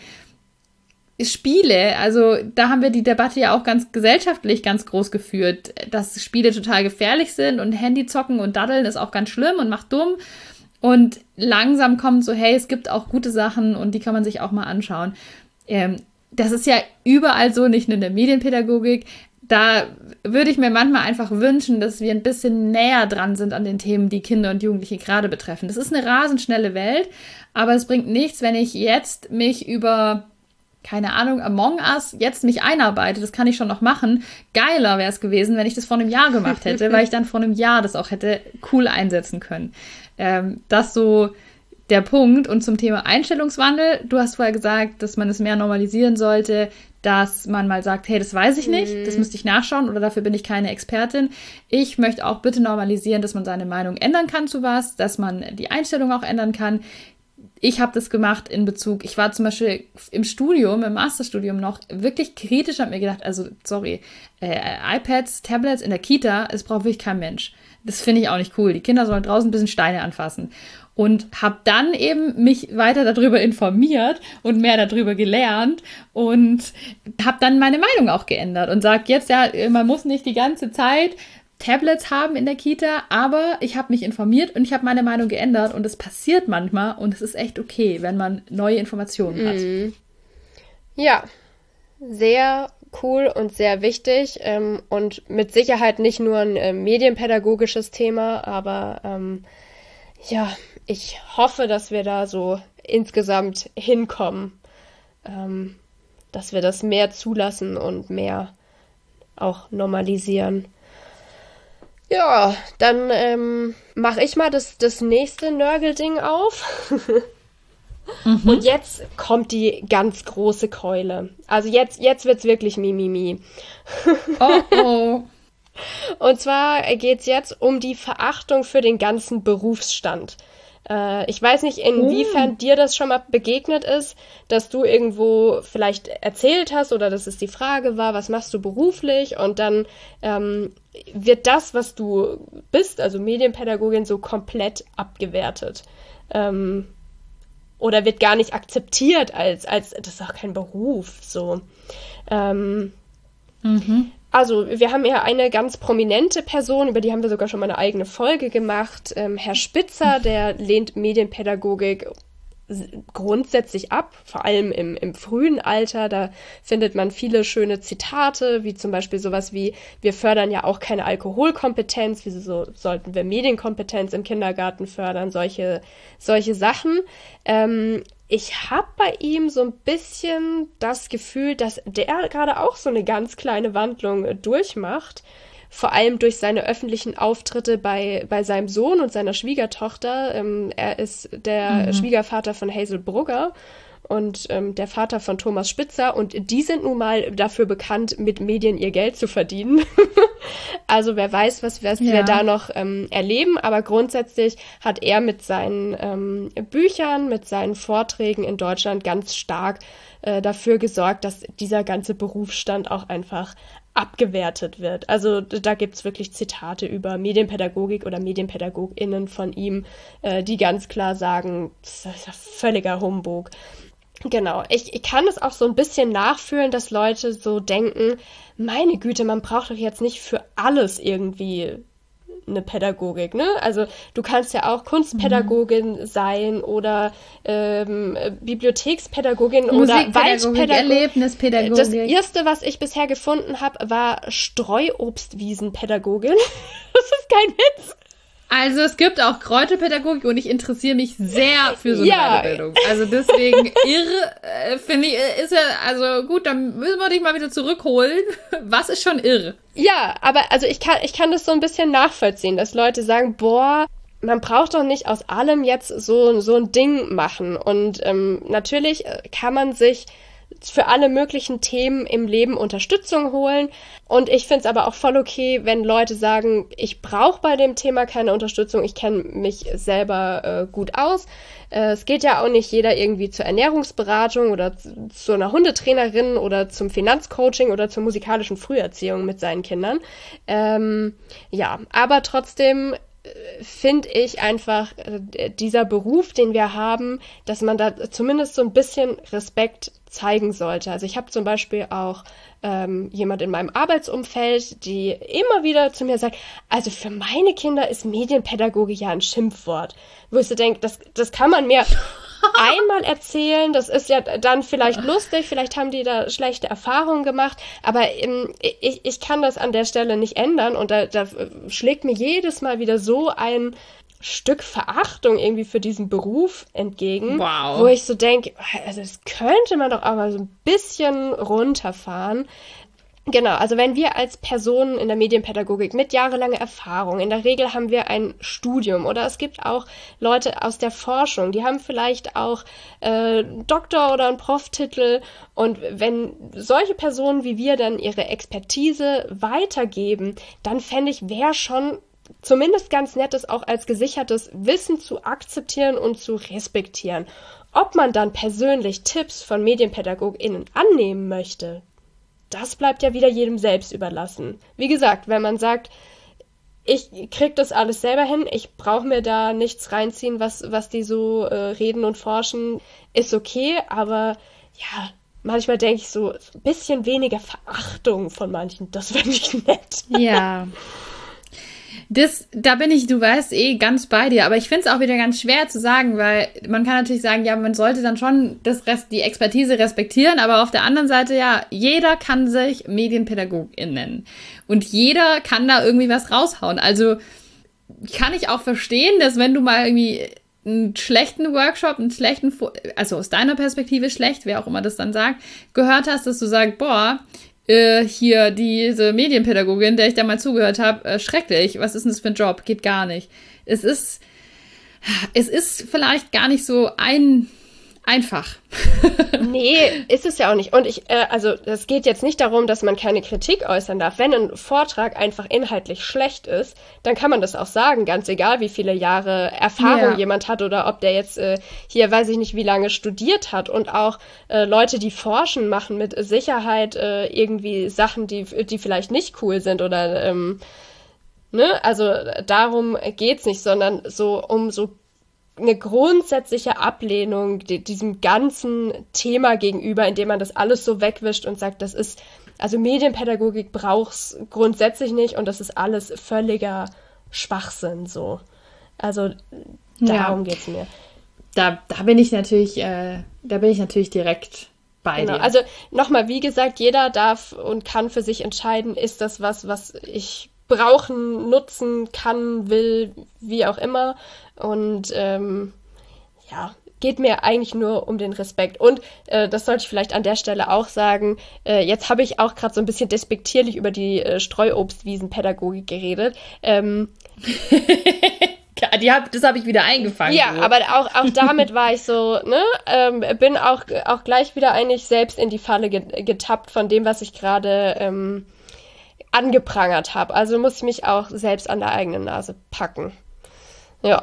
Spiele, also da haben wir die Debatte ja auch ganz gesellschaftlich ganz groß geführt, dass Spiele total gefährlich sind und Handyzocken und Daddeln ist auch ganz schlimm und macht dumm, und langsam kommt so, hey, es gibt auch gute Sachen und die kann man sich auch mal anschauen. Ähm, das ist ja überall so, nicht nur in der Medienpädagogik. Da würde ich mir manchmal einfach wünschen, dass wir ein bisschen näher dran sind an den Themen, die Kinder und Jugendliche gerade betreffen. Das ist eine rasend schnelle Welt, aber es bringt nichts, wenn ich jetzt mich über, keine Ahnung, Among Us jetzt mich einarbeite, das kann ich schon noch machen. Geiler wäre es gewesen, wenn ich das vor einem Jahr gemacht hätte, weil ich dann vor einem Jahr das auch hätte cool einsetzen können. Ähm, das so der Punkt. Und zum Thema Einstellungswandel, du hast vorher gesagt, dass man es mehr normalisieren sollte, dass man mal sagt, hey, das weiß ich nicht, mhm. das müsste ich nachschauen oder dafür bin ich keine Expertin. Ich möchte auch bitte normalisieren, dass man seine Meinung ändern kann zu was, dass man die Einstellung auch ändern kann. Ich habe das gemacht in Bezug, ich war zum Beispiel im Studium, im Masterstudium noch wirklich kritisch, habe mir gedacht, also sorry, äh, iPads, Tablets in der Kita, es braucht wirklich kein Mensch. Das finde ich auch nicht cool. Die Kinder sollen draußen ein bisschen Steine anfassen. Und habe dann eben mich weiter darüber informiert und mehr darüber gelernt und habe dann meine Meinung auch geändert und sage jetzt, ja, man muss nicht die ganze Zeit Tablets haben in der Kita, aber ich habe mich informiert und ich habe meine Meinung geändert und es passiert manchmal und es ist echt okay, wenn man neue Informationen hat. Mhm. Ja, sehr cool und sehr wichtig ähm, und mit Sicherheit nicht nur ein äh, medienpädagogisches Thema, aber ähm, ja, ich hoffe, dass wir da so insgesamt hinkommen, ähm, dass wir das mehr zulassen und mehr auch normalisieren. Ja, dann ähm, mache ich mal das, das nächste Nörgelding auf. Mhm. Und jetzt kommt die ganz große Keule. Also jetzt, jetzt wird's wirklich Mimimi. Oh oh. Und zwar geht's jetzt um die Verachtung für den ganzen Berufsstand. Äh, ich weiß nicht, inwiefern oh. dir das schon mal begegnet ist, dass du irgendwo vielleicht erzählt hast oder dass es die Frage war, was machst du beruflich? Und dann ähm, wird das, was du bist, also Medienpädagogin, so komplett abgewertet. Ähm, oder wird gar nicht akzeptiert als, als das ist auch kein Beruf. So. Ähm, mhm. Also, wir haben ja eine ganz prominente Person, über die haben wir sogar schon mal eine eigene Folge gemacht. Ähm, Herr Spitzer, der lehnt Medienpädagogik grundsätzlich ab, vor allem im, im frühen Alter. Da findet man viele schöne Zitate, wie zum Beispiel sowas wie, wir fördern ja auch keine Alkoholkompetenz, wieso sollten wir Medienkompetenz im Kindergarten fördern, solche, solche Sachen. Ähm, ich habe bei ihm so ein bisschen das Gefühl, dass der gerade auch so eine ganz kleine Wandlung äh, durchmacht. Vor allem durch seine öffentlichen Auftritte bei, bei seinem Sohn und seiner Schwiegertochter. Ähm, er ist der mhm. Schwiegervater von Hazel Brugger und ähm, der Vater von Thomas Spitzer. Und die sind nun mal dafür bekannt, mit Medien ihr Geld zu verdienen. Also wer weiß, was, was ja. wir da noch ähm, erleben. Aber grundsätzlich hat er mit seinen ähm, Büchern, mit seinen Vorträgen in Deutschland ganz stark äh, dafür gesorgt, dass dieser ganze Berufsstand auch einfach abgewertet wird. Also da gibt's wirklich Zitate über Medienpädagogik oder MedienpädagogInnen von ihm, äh, die ganz klar sagen, das ist ja völliger Humbug. Genau, ich, ich kann es auch so ein bisschen nachfühlen, dass Leute so denken, meine Güte, man braucht doch jetzt nicht für alles irgendwie eine Pädagogik, ne? Also du kannst ja auch Kunstpädagogin mhm. sein oder ähm, Bibliothekspädagogin oder Waldpädagogin. Erlebnispädagogik. Das erste, was ich bisher gefunden habe, war Streuobstwiesenpädagogin. Das ist kein Witz. Also es gibt auch Kräuterpädagogik und ich interessiere mich sehr für so eine ja. Weiterbildung. Also deswegen irre, äh, finde ich, ist ja, also gut, dann müssen wir dich mal wieder zurückholen. Was ist schon irre? Ja, aber also ich kann, ich kann das so ein bisschen nachvollziehen, dass Leute sagen, boah, man braucht doch nicht aus allem jetzt so, so ein Ding machen. Und ähm, natürlich kann man sich für alle möglichen Themen im Leben Unterstützung holen. Und ich finde es aber auch voll okay, wenn Leute sagen, ich brauche bei dem Thema keine Unterstützung, ich kenne mich selber äh, gut aus. Äh, es geht ja auch nicht jeder irgendwie zur Ernährungsberatung oder zu, zu einer Hundetrainerin oder zum Finanzcoaching oder zur musikalischen Früherziehung mit seinen Kindern. Ähm, ja, aber trotzdem finde ich einfach äh, dieser Beruf, den wir haben, dass man da zumindest so ein bisschen Respekt zeigen sollte. Also ich habe zum Beispiel auch ähm, jemand in meinem Arbeitsumfeld, die immer wieder zu mir sagt, also für meine Kinder ist Medienpädagogik ja ein Schimpfwort. Wo ich so denke, das, das kann man mir einmal erzählen, das ist ja dann vielleicht lustig, vielleicht haben die da schlechte Erfahrungen gemacht, aber ähm, ich, ich kann das an der Stelle nicht ändern und da, da schlägt mir jedes Mal wieder so ein Stück Verachtung irgendwie für diesen Beruf entgegen, wow. wo ich so denke, also das könnte man doch auch mal so ein bisschen runterfahren. Genau, also wenn wir als Personen in der Medienpädagogik mit jahrelanger Erfahrung, in der Regel haben wir ein Studium oder es gibt auch Leute aus der Forschung, die haben vielleicht auch äh, Doktor- oder einen Prof-Titel und wenn solche Personen wie wir dann ihre Expertise weitergeben, dann fände ich, wäre schon zumindest ganz nett, das auch als gesichertes Wissen zu akzeptieren und zu respektieren. Ob man dann persönlich Tipps von MedienpädagogInnen annehmen möchte, das bleibt ja wieder jedem selbst überlassen. Wie gesagt, wenn man sagt, ich krieg das alles selber hin, ich brauche mir da nichts reinziehen, was, was die so äh, reden und forschen, ist okay, aber ja, manchmal denke ich so, ein bisschen weniger Verachtung von manchen, das finde ich nett. Ja. Das, da bin ich, du weißt, eh ganz bei dir, aber ich finde es auch wieder ganz schwer zu sagen, weil man kann natürlich sagen, ja, man sollte dann schon das Rest, die Expertise respektieren, aber auf der anderen Seite, ja, jeder kann sich Medienpädagogin nennen und jeder kann da irgendwie was raushauen. Also kann ich auch verstehen, dass wenn du mal irgendwie einen schlechten Workshop, einen schlechten, also aus deiner Perspektive schlecht, wer auch immer das dann sagt, gehört hast, dass du sagst, boah, Äh, hier diese Medienpädagogin, der ich da mal zugehört habe, äh, schrecklich. Was ist denn das für ein Job? Geht gar nicht. Es ist, es ist vielleicht gar nicht so ein, einfach. Nee, ist es ja auch nicht. Und ich, äh, also es geht jetzt nicht darum, dass man keine Kritik äußern darf. Wenn ein Vortrag einfach inhaltlich schlecht ist, dann kann man das auch sagen, ganz egal, wie viele Jahre Erfahrung Ja. jemand hat oder ob der jetzt äh, hier, weiß ich nicht, wie lange studiert hat. Und auch äh, Leute, die forschen, machen mit Sicherheit äh, irgendwie Sachen, die, die vielleicht nicht cool sind oder, ähm, ne? Also darum geht's nicht, sondern so um so eine grundsätzliche Ablehnung die, diesem ganzen Thema gegenüber, indem man das alles so wegwischt und sagt, das ist, also Medienpädagogik braucht's grundsätzlich nicht und das ist alles völliger Schwachsinn, so. Also darum Ja. geht's mir. Da, da bin ich natürlich, äh, da bin ich natürlich direkt bei Genau. dir. Also nochmal, wie gesagt, jeder darf und kann für sich entscheiden, ist das was, was ich brauchen, nutzen kann, will, wie auch immer. Und ähm, ja, geht mir eigentlich nur um den Respekt. Und äh, das sollte ich vielleicht an der Stelle auch sagen, äh, jetzt habe ich auch gerade so ein bisschen despektierlich über die äh, Streuobstwiesenpädagogik geredet. Ähm, Ja, die hab, das habe ich wieder eingefangen. ja, so. aber auch, auch damit war ich so, ne, ähm, bin auch, auch gleich wieder eigentlich selbst in die Falle ge- getappt von dem, was ich gerade ähm, angeprangert habe. Also muss ich mich auch selbst an der eigenen Nase packen. Ja.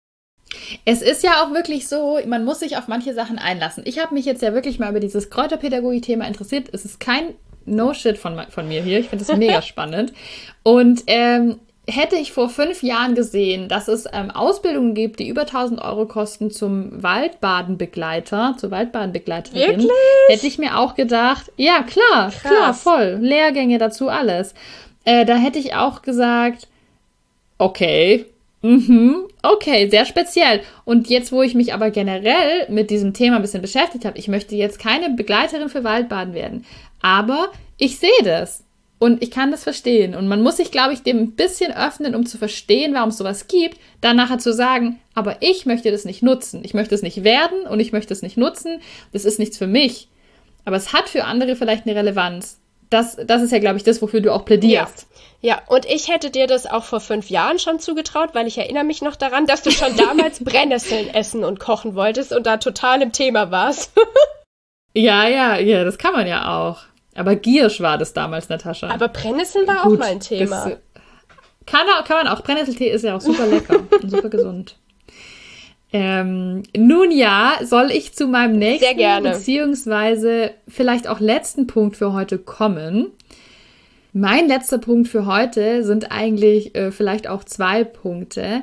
Es ist ja auch wirklich so, man muss sich auf manche Sachen einlassen. Ich habe mich jetzt ja wirklich mal über dieses Kräuterpädagogik-Thema interessiert. Es ist kein No-Shit von, von mir hier. Ich finde das mega spannend. Und ähm, hätte ich vor fünf Jahren gesehen, dass es ähm, Ausbildungen gibt, die über tausend Euro kosten zum Waldbadenbegleiter, zur Waldbadenbegleiterin, Wirklich? hätte ich mir auch gedacht, ja klar, Krass. klar, voll, Lehrgänge dazu, alles. Äh, da hätte ich auch gesagt, okay, mhm, okay, sehr speziell. Und jetzt, wo ich mich aber generell mit diesem Thema ein bisschen beschäftigt habe, ich möchte jetzt keine Begleiterin für Waldbaden werden, aber ich sehe das. Und ich kann das verstehen. Und man muss sich, glaube ich, dem ein bisschen öffnen, um zu verstehen, warum es sowas gibt, dann nachher zu sagen, aber ich möchte das nicht nutzen. Ich möchte es nicht werden und ich möchte es nicht nutzen. Das ist nichts für mich. Aber es hat für andere vielleicht eine Relevanz. Das, das ist ja, glaube ich, das, wofür du auch plädierst. Ja. Ja, und ich hätte dir das auch vor fünf Jahren schon zugetraut, weil ich erinnere mich noch daran, dass du schon damals Brennnesseln essen und kochen wolltest und da total im Thema warst. Ja, ja, ja, das kann man ja auch. Aber Giersch war das damals, Natascha. Aber Brennnesseln war Gut, auch mal ein Thema. Das, kann, auch, kann man auch. Brennnesseltee ist ja auch super lecker und super gesund. Ähm, nun ja, soll ich zu meinem nächsten, Sehr gerne. beziehungsweise vielleicht auch letzten Punkt für heute kommen. Mein letzter Punkt für heute sind eigentlich äh, vielleicht auch zwei Punkte.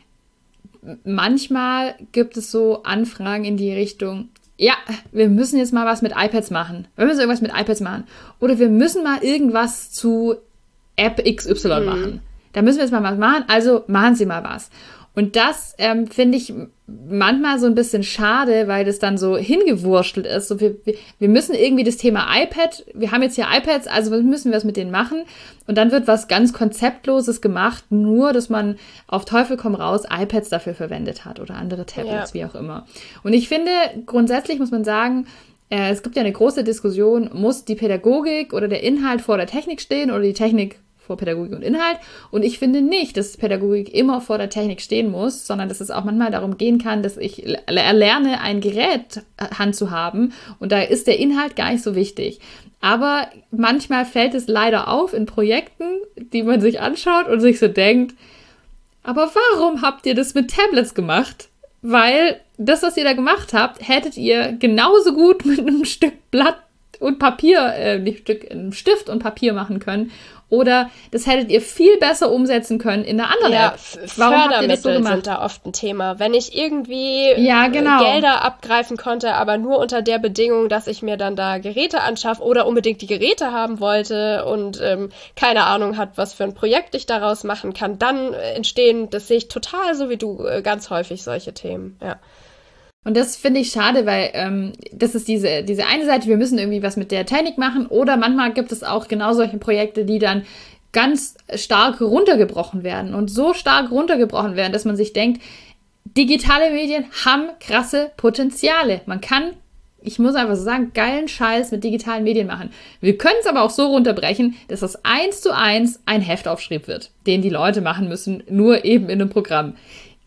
Manchmal gibt es so Anfragen in die Richtung, ja, wir müssen jetzt mal was mit iPads machen. Wir müssen irgendwas mit iPads machen. Oder wir müssen mal irgendwas zu App X Y Mhm. machen. Da müssen wir jetzt mal was machen, also machen Sie mal was. Und das ähm, finde ich manchmal so ein bisschen schade, weil das dann so hingewurschtelt ist. So, wir, wir, wir müssen irgendwie das Thema iPad, wir haben jetzt hier iPads, also müssen wir was mit denen machen. Und dann wird was ganz Konzeptloses gemacht, nur dass man auf Teufel komm raus iPads dafür verwendet hat oder andere Tablets, Ja. wie auch immer. Und ich finde, grundsätzlich muss man sagen, äh, es gibt ja eine große Diskussion, muss die Pädagogik oder der Inhalt vor der Technik stehen oder die Technik vor Pädagogik und Inhalt. Und ich finde nicht, dass Pädagogik immer vor der Technik stehen muss, sondern dass es auch manchmal darum gehen kann, dass ich erlerne, ein Gerät Hand zu haben und da ist der Inhalt gar nicht so wichtig. Aber manchmal fällt es leider auf in Projekten, die man sich anschaut und sich so denkt, aber warum habt ihr das mit Tablets gemacht? Weil das, was ihr da gemacht habt, hättet ihr genauso gut mit einem Stück Blatt und Papier, äh, nicht Stück, einem Stift und Papier machen können. Oder das hättet ihr viel besser umsetzen können in einer anderen Ja, App. F- Warum habt ihr das so Fördermittel gemacht? sind da oft ein Thema. Wenn ich irgendwie Ja, äh, genau. Gelder abgreifen konnte, aber nur unter der Bedingung, dass ich mir dann da Geräte anschaffe oder unbedingt die Geräte haben wollte und ähm, keine Ahnung hat, was für ein Projekt ich daraus machen kann, dann äh, entstehen, das sehe ich total so wie du, äh, ganz häufig solche Themen. Ja. Und das finde ich schade, weil ähm, das ist diese, diese eine Seite, wir müssen irgendwie was mit der Technik machen. Oder manchmal gibt es auch genau solche Projekte, die dann ganz stark runtergebrochen werden und so stark runtergebrochen werden, dass man sich denkt, digitale Medien haben krasse Potenziale. Man kann, ich muss einfach so sagen, geilen Scheiß mit digitalen Medien machen. Wir können es aber auch so runterbrechen, dass das eins zu eins ein Heftaufschrieb wird, den die Leute machen müssen, nur eben in einem Programm.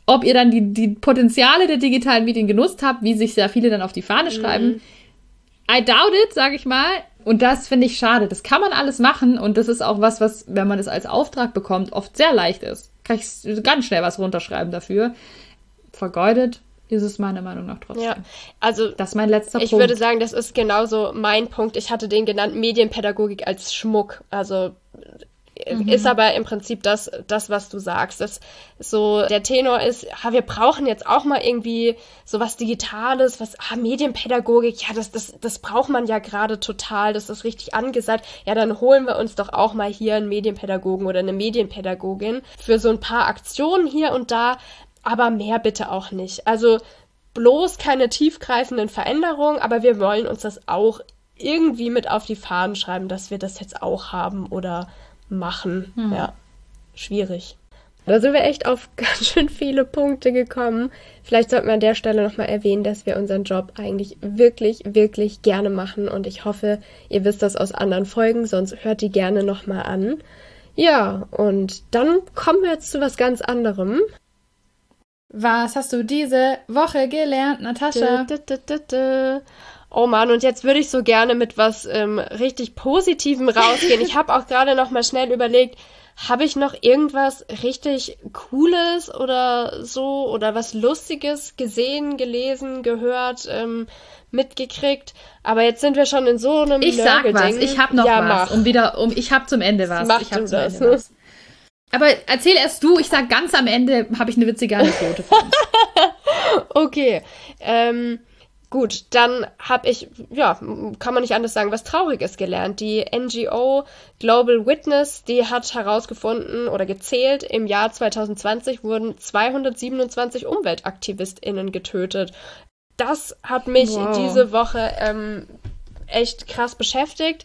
Ob ihr dann die, die Potenziale der digitalen Medien genutzt habt, wie sich sehr viele dann auf die Fahne schreiben, mhm. I doubt it, sage ich mal. Und das finde ich schade. Das kann man alles machen und das ist auch was, was, wenn man es als Auftrag bekommt, oft sehr leicht ist. Kann ich ganz schnell was runterschreiben dafür. Vergeudet ist es meiner Meinung nach trotzdem. Ja, also das ist mein letzter ich Punkt. würde sagen, das ist genauso mein Punkt. Ich hatte den genannt Medienpädagogik als Schmuck. Also mhm. ist aber im Prinzip das, das, was du sagst. Das so der Tenor ist, ja, wir brauchen jetzt auch mal irgendwie sowas Digitales, was, ah, Medienpädagogik, ja, das, das, das braucht man ja gerade total, das ist richtig angesagt. Ja, dann holen wir uns doch auch mal hier einen Medienpädagogen oder eine Medienpädagogin für so ein paar Aktionen hier und da, aber mehr bitte auch nicht. Also bloß keine tiefgreifenden Veränderungen, aber wir wollen uns das auch irgendwie mit auf die Fahnen schreiben, dass wir das jetzt auch haben oder machen. Hm. Ja, schwierig. Da sind wir echt auf ganz schön viele Punkte gekommen. Vielleicht sollten wir an der Stelle nochmal erwähnen, dass wir unseren Job eigentlich wirklich, wirklich gerne machen. Und ich hoffe, ihr wisst das aus anderen Folgen, sonst hört die gerne nochmal an. Ja, und dann kommen wir jetzt zu was ganz anderem. Was hast du diese Woche gelernt, Natascha? Dö, dö, dö, dö. Oh Mann, und jetzt würde ich so gerne mit was ähm, richtig Positivem rausgehen. Ich habe auch gerade noch mal schnell überlegt, habe ich noch irgendwas richtig Cooles oder so oder was Lustiges gesehen, gelesen, gehört, ähm, mitgekriegt? Aber jetzt sind wir schon in so einem Ich sag was, ich habe noch ja, was, mach. um wieder, um ich habe zum Ende was. Mach ich hab du zum das. Ende was. Aber erzähl erst du, ich sag ganz am Ende, habe ich eine witzige Anekdote für uns. Okay, ähm... Gut, dann habe ich, ja, kann man nicht anders sagen, was Trauriges gelernt. Die N G O Global Witness, die hat herausgefunden oder gezählt, im Jahr zwanzig zwanzig wurden zweihundertsiebenundzwanzig UmweltaktivistInnen getötet. Das hat mich wow. diese Woche ähm, echt krass beschäftigt.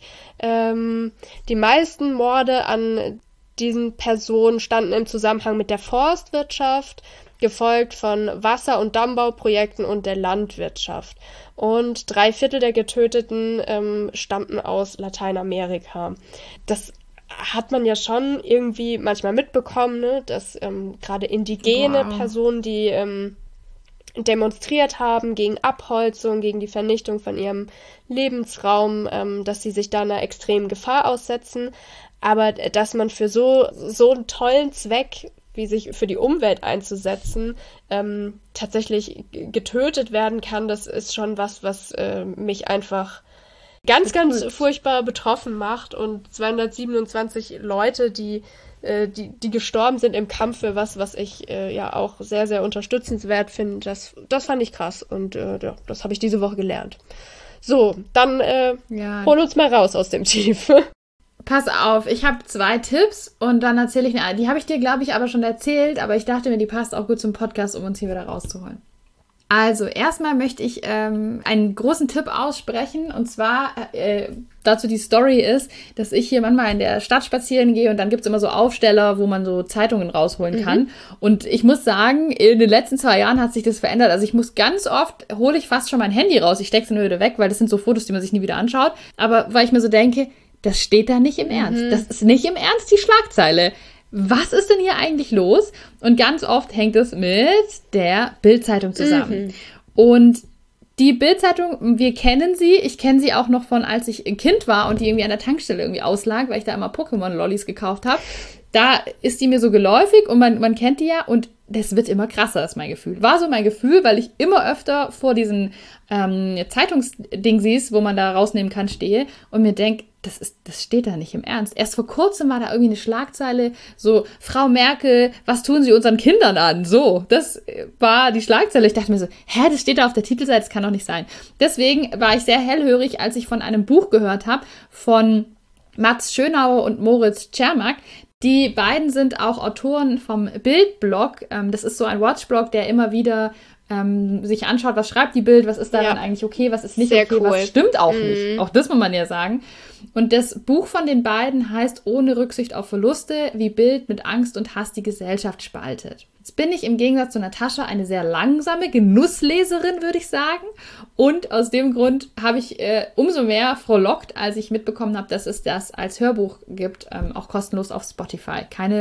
Ähm, die meisten Morde an diesen Personen standen im Zusammenhang mit der Forstwirtschaft, gefolgt von Wasser- und Dammbauprojekten und der Landwirtschaft. Und drei Viertel der Getöteten ähm, stammten aus Lateinamerika. Das hat man ja schon irgendwie manchmal mitbekommen, ne? Dass ähm, gerade indigene wow. Personen, die ähm, demonstriert haben gegen Abholzung, gegen die Vernichtung von ihrem Lebensraum, ähm, dass sie sich da einer extremen Gefahr aussetzen. Aber dass man für so, so einen tollen Zweck, wie sich für die Umwelt einzusetzen, ähm, tatsächlich getötet werden kann, das ist schon was, was äh, mich einfach ganz, ganz furchtbar betroffen macht. Und zweihundertsiebenundzwanzig Leute, die, äh, die, die gestorben sind im Kampf für was, was ich äh, ja auch sehr, sehr unterstützenswert finde, das, das fand ich krass. Und äh, ja, das habe ich diese Woche gelernt. So, dann äh, ja. hol uns mal raus aus dem Tief. Pass auf, ich habe zwei Tipps und dann erzähle ich eine. Die habe ich dir, glaube ich, aber schon erzählt, aber ich dachte mir, die passt auch gut zum Podcast, um uns hier wieder rauszuholen. Also, erstmal möchte ich ähm, einen großen Tipp aussprechen und zwar äh, dazu die Story ist, dass ich hier manchmal in der Stadt spazieren gehe und dann gibt es immer so Aufsteller, wo man so Zeitungen rausholen mhm. kann. Und ich muss sagen, in den letzten zwei Jahren hat sich das verändert. Also ich muss ganz oft, hole ich fast schon mein Handy raus. Ich stecke es nur wieder weg, weil das sind so Fotos, die man sich nie wieder anschaut. Aber weil ich mir so denke, das steht da nicht im Ernst. Mhm. Das ist nicht im Ernst die Schlagzeile. Was ist denn hier eigentlich los? Und ganz oft hängt es mit der Bild-Zeitung zusammen. Mhm. Und die Bild-Zeitung, wir kennen sie. Ich kenne sie auch noch von, als ich ein Kind war und die irgendwie an der Tankstelle irgendwie auslag, weil ich da immer Pokémon-Lollis gekauft habe. Da ist die mir so geläufig und man, man kennt die ja und das wird immer krasser, ist mein Gefühl. War so mein Gefühl, weil ich immer öfter vor diesen ähm, Zeitungsdingsies, wo man da rausnehmen kann, stehe und mir denke, das ist, das steht da nicht im Ernst. Erst vor kurzem war da irgendwie eine Schlagzeile, so, Frau Merkel, was tun Sie unseren Kindern an? So, das war die Schlagzeile. Ich dachte mir so, hä, das steht da auf der Titelseite, das kann doch nicht sein. Deswegen war ich sehr hellhörig, als ich von einem Buch gehört habe, von Mats Schönauer und Moritz Czermak. Die beiden sind auch Autoren vom Bild-Blog. Das ist so ein Watch-Blog, der immer wieder ähm, sich anschaut, was schreibt die Bild, was ist daran ja. eigentlich okay, was ist nicht Sehr okay, cool. was stimmt auch mm. nicht. Auch das muss man ja sagen. Und das Buch von den beiden heißt Ohne Rücksicht auf Verluste, wie Bild mit Angst und Hass die Gesellschaft spaltet. Jetzt bin ich im Gegensatz zu Natascha eine sehr langsame Genussleserin, würde ich sagen. Und aus dem Grund habe ich äh, umso mehr frohlockt, als ich mitbekommen habe, dass es das als Hörbuch gibt, ähm, auch kostenlos auf Spotify. Keine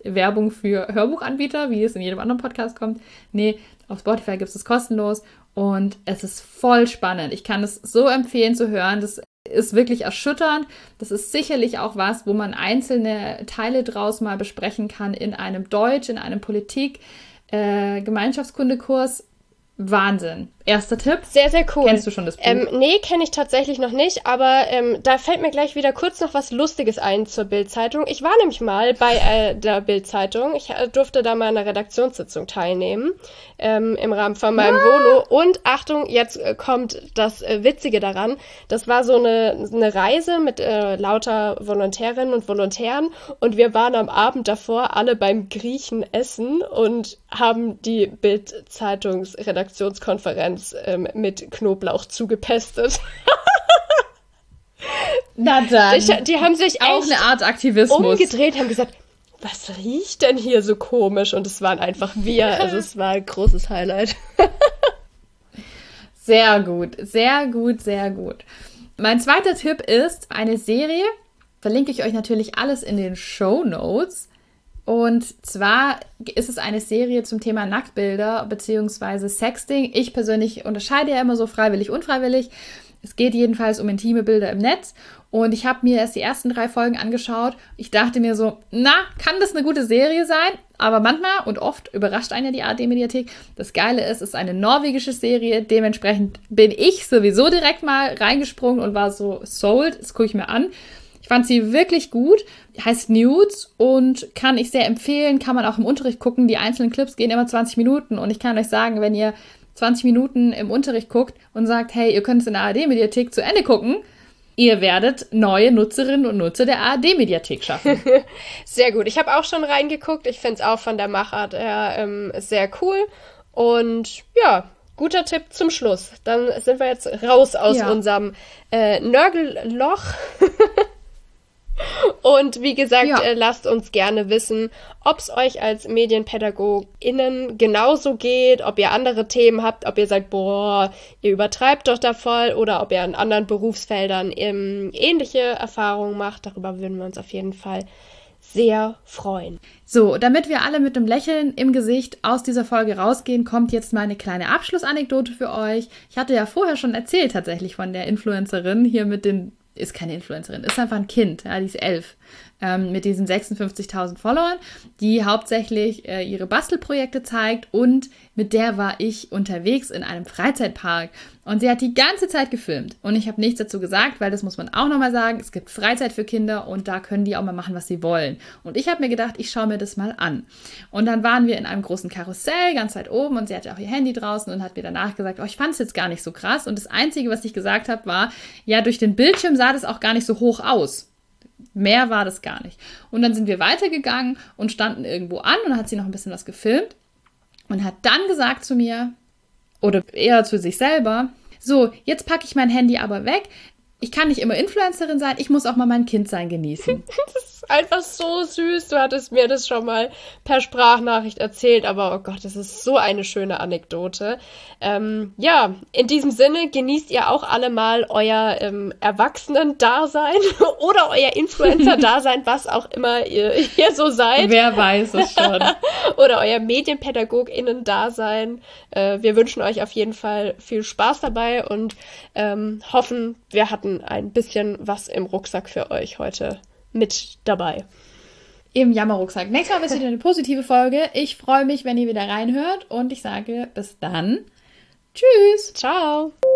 Werbung für Hörbuchanbieter, wie es in jedem anderen Podcast kommt. Nee, auf Spotify gibt es es kostenlos und es ist voll spannend. Ich kann es so empfehlen zu hören. Das ist wirklich erschütternd. Das ist sicherlich auch was, wo man einzelne Teile draus mal besprechen kann in einem Deutsch, in einem Politik, äh, Gemeinschaftskundekurs. Wahnsinn. Erster Tipp. Sehr, sehr cool. Kennst du schon das Buch? Ähm, nee, kenne ich tatsächlich noch nicht, aber ähm, da fällt mir gleich wieder kurz noch was Lustiges ein zur Bild-Zeitung. Ich war nämlich mal bei äh, der Bild-Zeitung. Ich äh, durfte da mal an einer Redaktionssitzung teilnehmen, ähm, im Rahmen von meinem ah. Volo. Und Achtung, jetzt äh, kommt das äh, Witzige daran. Das war so eine, eine Reise mit äh, lauter Volontärinnen und Volontären und wir waren am Abend davor alle beim Griechen essen und haben die Bild-Zeitungs-Redaktionskonferenz ähm, mit Knoblauch zugepestet. Na dann. Ich, die haben sich auch echt eine Art Aktivismus umgedreht, haben gesagt, was riecht denn hier so komisch? Und es waren einfach wir. Also es war ein großes Highlight. Sehr gut, sehr gut, sehr gut. Mein zweiter Tipp ist eine Serie. Verlinke ich euch natürlich alles in den Shownotes. Und zwar ist es eine Serie zum Thema Nacktbilder bzw. Sexting. Ich persönlich unterscheide ja immer so freiwillig, unfreiwillig. Es geht jedenfalls um intime Bilder im Netz. Und ich habe mir erst die ersten drei Folgen angeschaut. Ich dachte mir so, na, kann das eine gute Serie sein? Aber manchmal und oft überrascht einen ja die A R D-Mediathek. Das Geile ist, es ist eine norwegische Serie. Dementsprechend bin ich sowieso direkt mal reingesprungen und war so sold. Das gucke ich mir an. Ich fand sie wirklich gut, heißt Nudes und kann ich sehr empfehlen, kann man auch im Unterricht gucken. Die einzelnen Clips gehen immer zwanzig Minuten und ich kann euch sagen, wenn ihr zwanzig Minuten im Unterricht guckt und sagt, hey, ihr könnt es in der A R D-Mediathek zu Ende gucken, ihr werdet neue Nutzerinnen und Nutzer der A R D-Mediathek schaffen. Sehr gut, ich habe auch schon reingeguckt, ich finde es auch von der Machart her ähm, sehr cool und ja, guter Tipp zum Schluss. Dann sind wir jetzt raus aus ja. unserem äh, Nörgelloch. Und wie gesagt, ja. äh, lasst uns gerne wissen, ob es euch als MedienpädagogInnen genauso geht, ob ihr andere Themen habt, ob ihr sagt, boah, ihr übertreibt doch da voll oder ob ihr in anderen Berufsfeldern ähm, ähnliche Erfahrungen macht. Darüber würden wir uns auf jeden Fall sehr freuen. So, damit wir alle mit einem Lächeln im Gesicht aus dieser Folge rausgehen, kommt jetzt mal eine kleine Abschlussanekdote für euch. Ich hatte ja vorher schon erzählt tatsächlich von der Influencerin hier mit den ist keine Influencerin, ist einfach ein Kind, ja, die ist elf, ähm, mit diesen sechsundfünfzigtausend Followern, die hauptsächlich äh, ihre Bastelprojekte zeigt und mit der war ich unterwegs in einem Freizeitpark und sie hat die ganze Zeit gefilmt und ich habe nichts dazu gesagt, weil das muss man auch nochmal sagen, es gibt Freizeit für Kinder und da können die auch mal machen, was sie wollen und ich habe mir gedacht, ich schaue mir das mal an und dann waren wir in einem großen Karussell, ganz weit oben und sie hatte auch ihr Handy draußen und hat mir danach gesagt, oh, ich fand es jetzt gar nicht so krass und das Einzige, was ich gesagt habe, war, ja, durch den Bildschirm sah das auch gar nicht so hoch aus. Mehr war das gar nicht. Und dann sind wir weitergegangen und standen irgendwo an und dann hat sie noch ein bisschen was gefilmt und hat dann gesagt zu mir, oder eher zu sich selber, so, jetzt packe ich mein Handy aber weg. Ich kann nicht immer Influencerin sein, ich muss auch mal mein Kindsein genießen. Das ist einfach so süß. Du hattest mir das schon mal per Sprachnachricht erzählt, aber oh Gott, das ist so eine schöne Anekdote. Ähm, ja, in diesem Sinne genießt ihr auch alle mal euer ähm, Erwachsenen-Dasein oder euer Influencer-Dasein, was auch immer ihr hier so seid. Wer weiß es schon. Oder euer MedienpädagogInnen-Dasein. Äh, wir wünschen euch auf jeden Fall viel Spaß dabei und ähm, hoffen, wir hatten ein bisschen was im Rucksack für euch heute mit dabei. Im Jammerrucksack. Nächstes Mal ist wieder eine positive Folge. Ich freue mich, wenn ihr wieder reinhört und ich sage bis dann. Tschüss. Ciao.